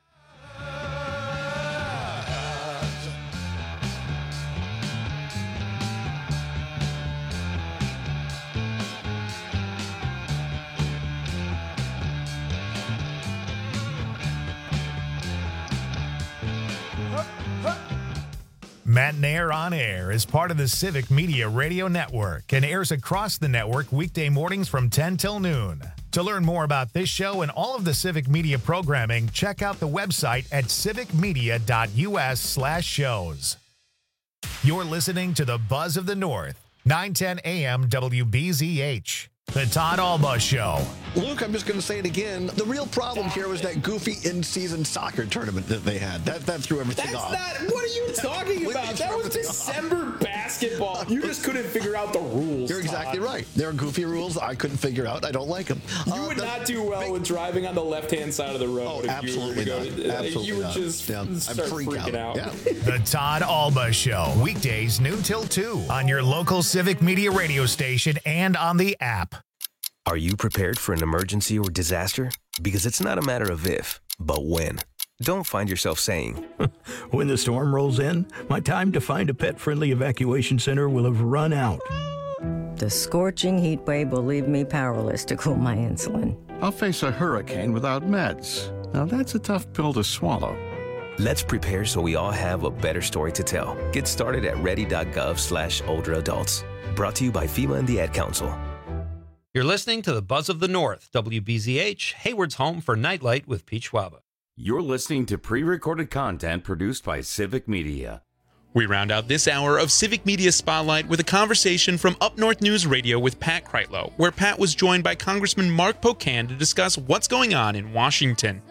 Speaker 2: Matt Nair on Air is part of the Civic Media Radio Network and airs across the network weekday mornings from 10 till noon. To learn more about this show and all of the Civic Media programming, check out the website at civicmedia.us/shows. You're listening to the Buzz of the North, 910 AM WBZH. The Todd Alba Show.
Speaker 6: Luke, I'm just going to say it again. The real problem here was that goofy in-season soccer tournament that they had. That threw everything off.
Speaker 15: What are you talking about? That was December basketball. You just couldn't figure out the rules.
Speaker 6: You're exactly right. There are goofy rules I couldn't figure out. I don't like them.
Speaker 15: You would not do well with driving on the left-hand side of the road.
Speaker 6: Oh, absolutely not. Absolutely
Speaker 15: you would
Speaker 6: not.
Speaker 15: just start freaking out.
Speaker 6: Yeah.
Speaker 2: The Todd Alba Show. Weekdays noon till 2 on your local Civic Media radio station and on the app.
Speaker 16: Are you prepared for an emergency or disaster? Because it's not a matter of if, but when. Don't find yourself saying,
Speaker 17: when the storm rolls in, my time to find a pet-friendly evacuation center will have run out.
Speaker 18: The scorching heat wave will leave me powerless to cool my insulin.
Speaker 20: I'll face a hurricane without meds. Now that's a tough pill to swallow.
Speaker 16: Let's prepare so we all have a better story to tell. Get started at ready.gov/older adults. Brought to you by FEMA and the Ad Council.
Speaker 21: You're listening to the Buzz of the North, WBZH, Hayward's home for Nightlight with Pete Schwaba.
Speaker 11: You're listening to pre-recorded content produced by Civic Media.
Speaker 12: We round out this hour of Civic Media Spotlight with a conversation from Up North News Radio with Pat Kreitlow, where Pat was joined by Congressman Mark Pocan to discuss what's going on in Washington.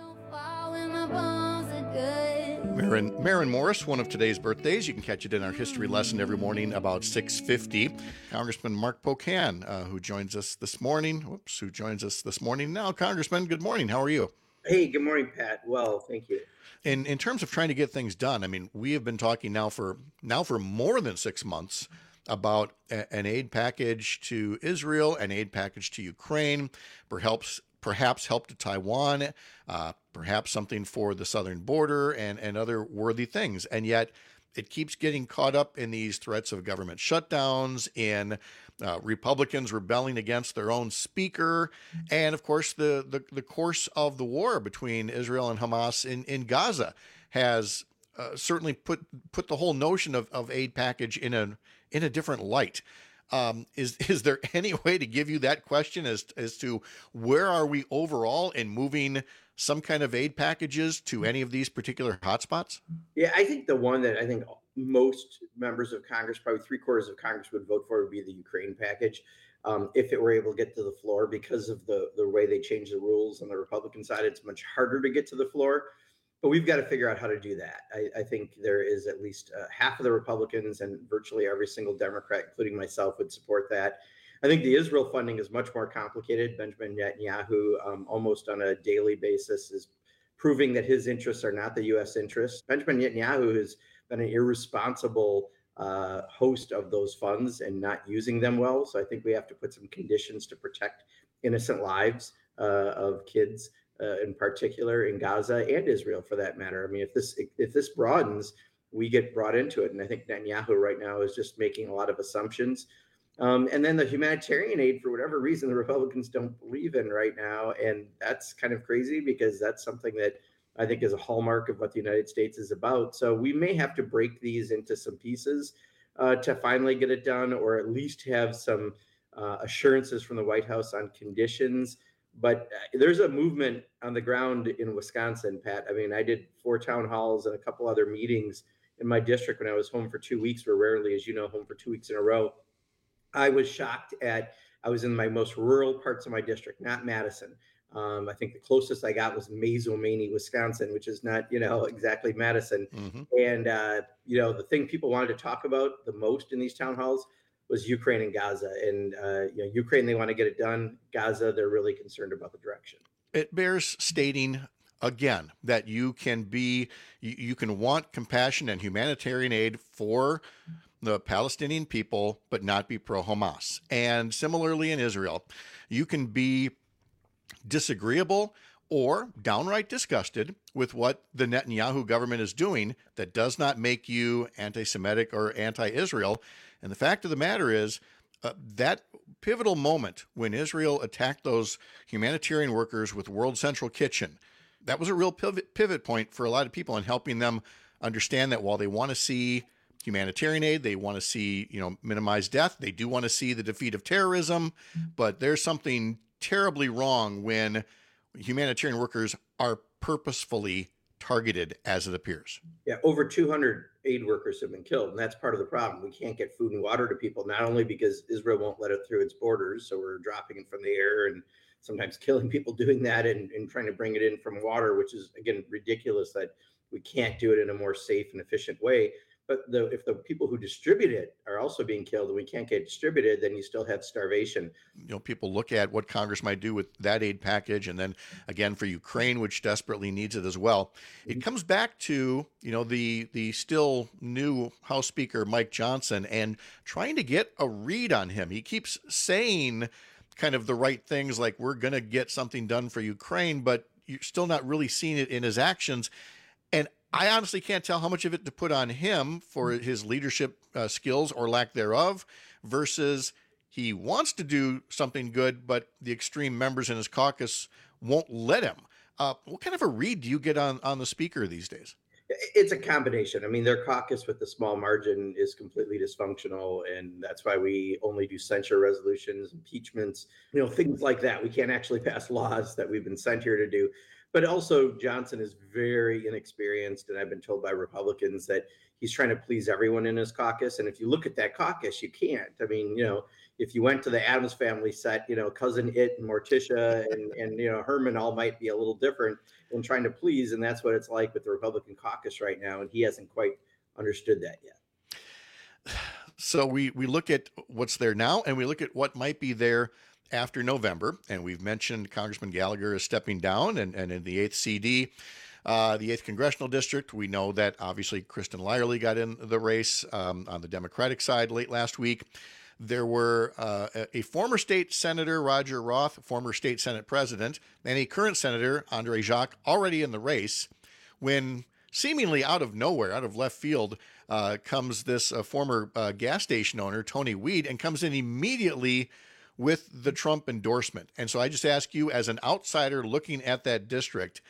Speaker 23: Maren Morris, one of today's birthdays. You can catch it in our history lesson every morning about 6:50. Congressman Mark Pocan, who joins us this morning. Now, Congressman, good morning. How are you?
Speaker 22: Hey, good morning, Pat. Well, thank you.
Speaker 23: In terms of trying to get things done, I mean, we have been talking now for more than 6 months about an aid package to Israel, an aid package to Ukraine, perhaps help to Taiwan, perhaps something for the southern border and other worthy things. And yet
Speaker 3: it keeps getting caught up in these threats of government shutdowns, in Republicans rebelling against their own speaker, and of course the course of the war between Israel and Hamas in Gaza has certainly put the whole notion of aid package in a different light. Is there any way to give you that question as to where are we overall in moving some kind of aid packages to any of these particular hotspots?
Speaker 22: Yeah, I think the one that I think most members of Congress, probably 3/4 of Congress, would vote for would be the Ukraine package, if it were able to get to the floor. Because of the way they changed the rules on the Republican side, it's much harder to get to the floor. But we've got to figure out how to do that. I think there is at least half of the Republicans and virtually every single Democrat, including myself, would support that. I think the Israel funding is much more complicated. Benjamin Netanyahu, almost on a daily basis, is proving that his interests are not the U.S. interests. Benjamin Netanyahu has been an irresponsible host of those funds and not using them well. So I think we have to put some conditions to protect innocent lives of kids, in particular in Gaza and Israel, for that matter. I mean, if this broadens, we get brought into it. And I think Netanyahu right now is just making a lot of assumptions. And then the humanitarian aid, for whatever reason, the Republicans don't believe in right now. And that's kind of crazy, because that's something that I think is a hallmark of what the United States is about. So we may have to break these into some pieces to finally get it done, or at least have some assurances from the White House on conditions. But there's a movement on the ground in Wisconsin, Pat. I mean, I did 4 town halls and a couple other meetings in my district when I was home for 2 weeks. We're rarely, as you know, home for 2 weeks in a row. I was shocked I was in my most rural parts of my district, not Madison. I think the closest I got was Mazomanie, Wisconsin, which is not, exactly Madison. Mm-hmm. And, the thing people wanted to talk about the most in these town halls was Ukraine and Gaza. And, Ukraine, they want to get it done. Gaza, they're really concerned about the direction.
Speaker 3: It bears stating again that you can want compassion and humanitarian aid for the Palestinian people, but not be pro-Hamas. And similarly in Israel, you can be disagreeable or downright disgusted with what the Netanyahu government is doing. That does not make you anti-Semitic or anti-Israel. And the fact of the matter is that pivotal moment when Israel attacked those humanitarian workers with World Central Kitchen, that was a real pivot point for a lot of people in helping them understand that while they want to see humanitarian aid, they want to see, minimize death, they do want to see the defeat of terrorism, but there's something terribly wrong when humanitarian workers are purposefully targeted, as it appears.
Speaker 22: Yeah, over 200 aid workers have been killed, and that's part of the problem. We can't get food and water to people, not only because Israel won't let it through its borders, so we're dropping it from the air and sometimes killing people doing that, and trying to bring it in from water, which is, again, ridiculous that we can't do it in a more safe and efficient way. But if the people who distribute it are also being killed and we can't get distributed, then you still have starvation.
Speaker 3: People look at what Congress might do with that aid package. And then again, for Ukraine, which desperately needs it as well. It comes back to, the still new House Speaker, Mike Johnson, and trying to get a read on him. He keeps saying kind of the right things, like we're going to get something done for Ukraine, but you're still not really seeing it in his actions. And I honestly can't tell how much of it to put on him for his leadership skills or lack thereof, versus he wants to do something good, but the extreme members in his caucus won't let him. What kind of a read do you get on the speaker these days?
Speaker 22: It's a combination. I mean, their caucus with the small margin is completely dysfunctional, and that's why we only do censure resolutions, impeachments, things like that. We can't actually pass laws that we've been sent here to do. But also, Johnson is very inexperienced, and I've been told by Republicans that he's trying to please everyone in his caucus. And if you look at that caucus, you can't. I mean, if you went to the Addams Family set, Cousin It and Morticia and Herman all might be a little different in trying to please. And that's what it's like with the Republican caucus right now. And he hasn't quite understood that yet.
Speaker 3: So we look at what's there now, and we look at what might be there after November. And we've mentioned Congressman Gallagher is stepping down, and in the 8th CD, the 8th Congressional District, we know that obviously Kristen Lyerly got in the race on the Democratic side late last week. There were a former state senator, Roger Roth, former state Senate president, and a current senator, Andre Jacques, already in the race, when seemingly out of nowhere, out of left field, comes this former gas station owner, Tony Weed, and comes in immediately with the Trump endorsement. And so I just ask you, as an outsider looking at that district,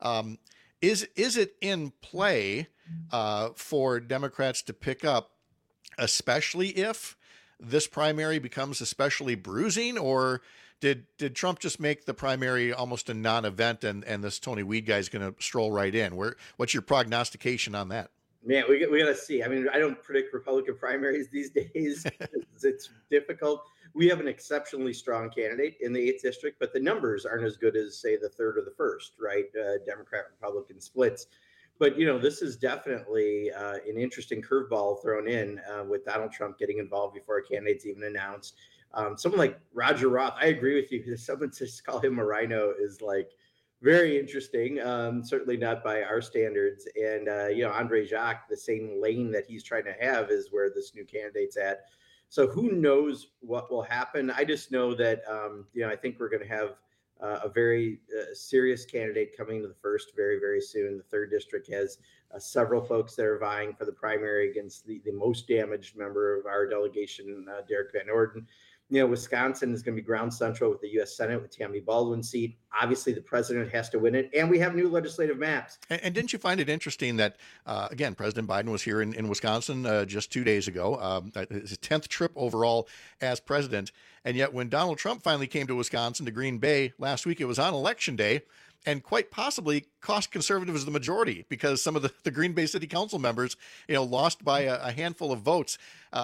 Speaker 3: is it in play for Democrats to pick up, especially if this primary becomes especially bruising, or did Trump just make the primary almost a non-event and this Tony Weed guy is going to stroll right in? What's your prognostication on that?
Speaker 22: Man, we got to see. I mean, I don't predict Republican primaries these days. It's difficult. We have an exceptionally strong candidate in the 8th district, but the numbers aren't as good as, say, the 3rd or the 1st, right? Democrat-Republican splits. But, this is definitely an interesting curveball thrown in with Donald Trump getting involved before a candidate's even announced. Someone like Roger Roth, I agree with you. Someone to call him a rhino is like very interesting. Certainly not by our standards. And, Andre Jacques, the same lane that he's trying to have is where this new candidate's at. So who knows what will happen? I just know that, I think we're going to have a very serious candidate coming to the 1st very, very soon. The 3rd district has several folks that are vying for the primary against the most damaged member of our delegation, Derek Van Orden. Wisconsin is going to be ground central with the U.S. Senate with Tammy Baldwin's seat. Obviously, the president has to win it, and we have new legislative maps.
Speaker 3: And didn't you find it interesting that, again, President Biden was here in Wisconsin just 2 days ago, his 10th trip overall as president, and yet when Donald Trump finally came to Wisconsin, to Green Bay last week, it was on Election Day, and quite possibly cost conservatives the majority because some of the Green Bay City Council members, lost by a handful of votes.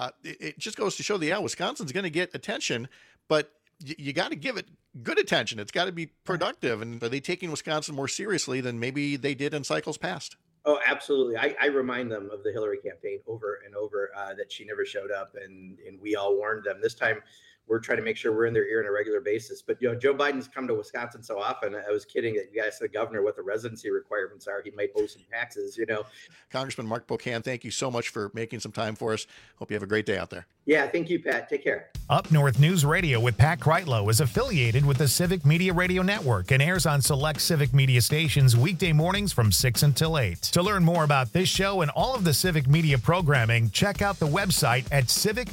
Speaker 3: It just goes to show that, Wisconsin's going to get attention, but you got to give it good attention. It's got to be productive. And are they taking Wisconsin more seriously than maybe they did in cycles past?
Speaker 22: Oh, absolutely. I remind them of the Hillary campaign over and over that she never showed up, and we all warned them. This time, we're trying to make sure we're in their ear on a regular basis. But, Joe Biden's come to Wisconsin so often. I was kidding that you guys, the governor, what the residency requirements are. He might owe some taxes,
Speaker 3: Congressman Mark Pocan, thank you so much for making some time for us. Hope you have a great day out there.
Speaker 22: Yeah, thank you, Pat. Take care.
Speaker 2: Up North News Radio with Pat Kreitlow is affiliated with the Civic Media Radio Network and airs on select Civic Media stations weekday mornings from 6 until 8. To learn more about this show and all of the Civic Media programming, check out the website at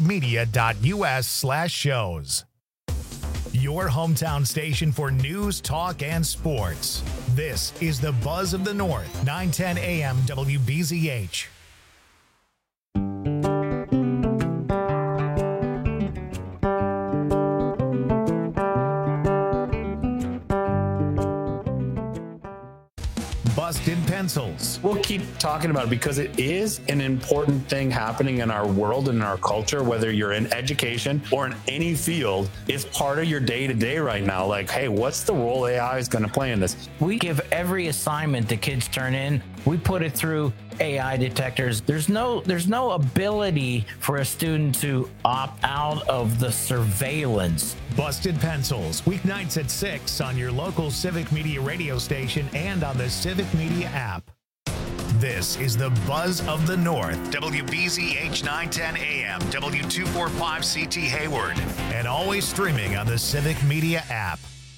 Speaker 2: civicmedia.us/shows. Your hometown station for news, talk, and sports. This is the Buzz of the North, 910 AM WBZH. Busted pencils.
Speaker 4: We'll keep talking about it because it is an important thing happening in our world and in our culture, whether you're in education or in any field. It's part of your day-to-day right now. Like, hey, what's the role AI is going to play in this?
Speaker 5: We give every assignment the kids turn in, we put it through AI detectors. There's no ability for a student to opt out of the surveillance.
Speaker 2: Busted Pencils, weeknights at 6 on your local Civic Media radio station and on the Civic Media app. This is the Buzz of the North, WBZH 910 AM, W245CT Hayward, and always streaming on the Civic Media app.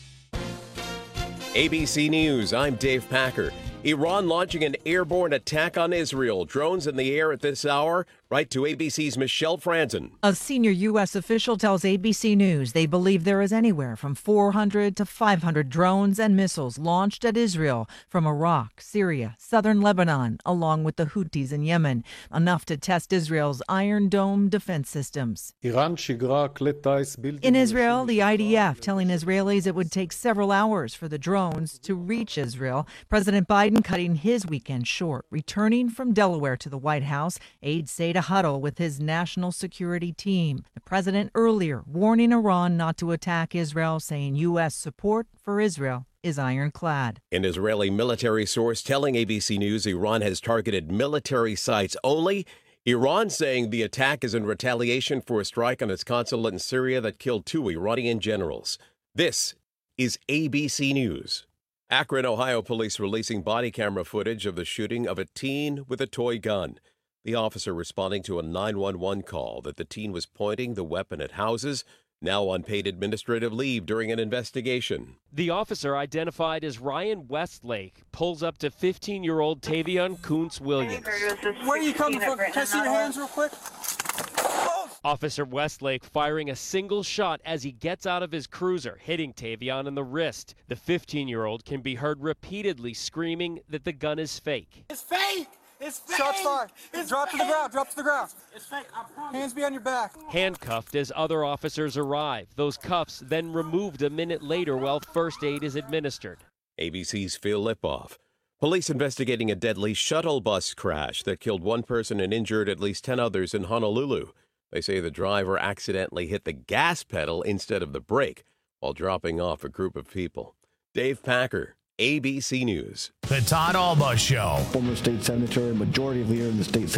Speaker 7: ABC News, I'm Dave Packer. Iran launching an airborne attack on Israel. Drones in the air at this hour. Right to ABC's Michelle Franzen.
Speaker 8: A senior U.S. official tells ABC News they believe there is anywhere from 400 to 500 drones and missiles launched at Israel from Iraq, Syria, southern Lebanon, along with the Houthis in Yemen, enough to test Israel's Iron Dome defense systems. In Israel, the IDF telling Israelis it would take several hours for the drones to reach Israel. President Biden cutting his weekend short, returning from Delaware to the White House. Aides say to huddle with his national security team. The president earlier warning Iran not to attack Israel, saying U.S. support for Israel is ironclad.
Speaker 7: An Israeli military source telling ABC News Iran has targeted military sites only. Iran saying the attack is in retaliation for a strike on its consulate in Syria that killed 2 Iranian generals. This is ABC News. Akron, Ohio police releasing body camera footage of the shooting of a teen with a toy gun. The officer responding to a 911 call that the teen was pointing the weapon at houses. now on paid administrative leave during an investigation.
Speaker 1: The officer, identified as Ryan Westlake, pulls up to 15-year-old Tavion Kuntz Williams.
Speaker 9: Where are you coming from? Can I see your hands real quick?
Speaker 1: Officer Westlake firing a single shot as he gets out of his cruiser, hitting Tavion in the wrist. The 15-year-old can be heard repeatedly screaming that the gun is fake.
Speaker 9: It's fake! It's fake! Shots fired. Drop to the ground. Drop to the ground. It's fake. I promise. Hands behind your back.
Speaker 1: Handcuffed as other officers arrive. Those cuffs then removed a minute later while first aid is administered.
Speaker 7: ABC's Phil Lipoff. Police investigating a deadly shuttle bus crash that killed one person and injured at least 10 others in Honolulu. They say the driver accidentally hit the gas pedal instead of the brake while dropping off a group of people. Dave Packer, ABC News.
Speaker 2: The Todd Alba Show.
Speaker 6: Former state senator, majority leader in the state Senate.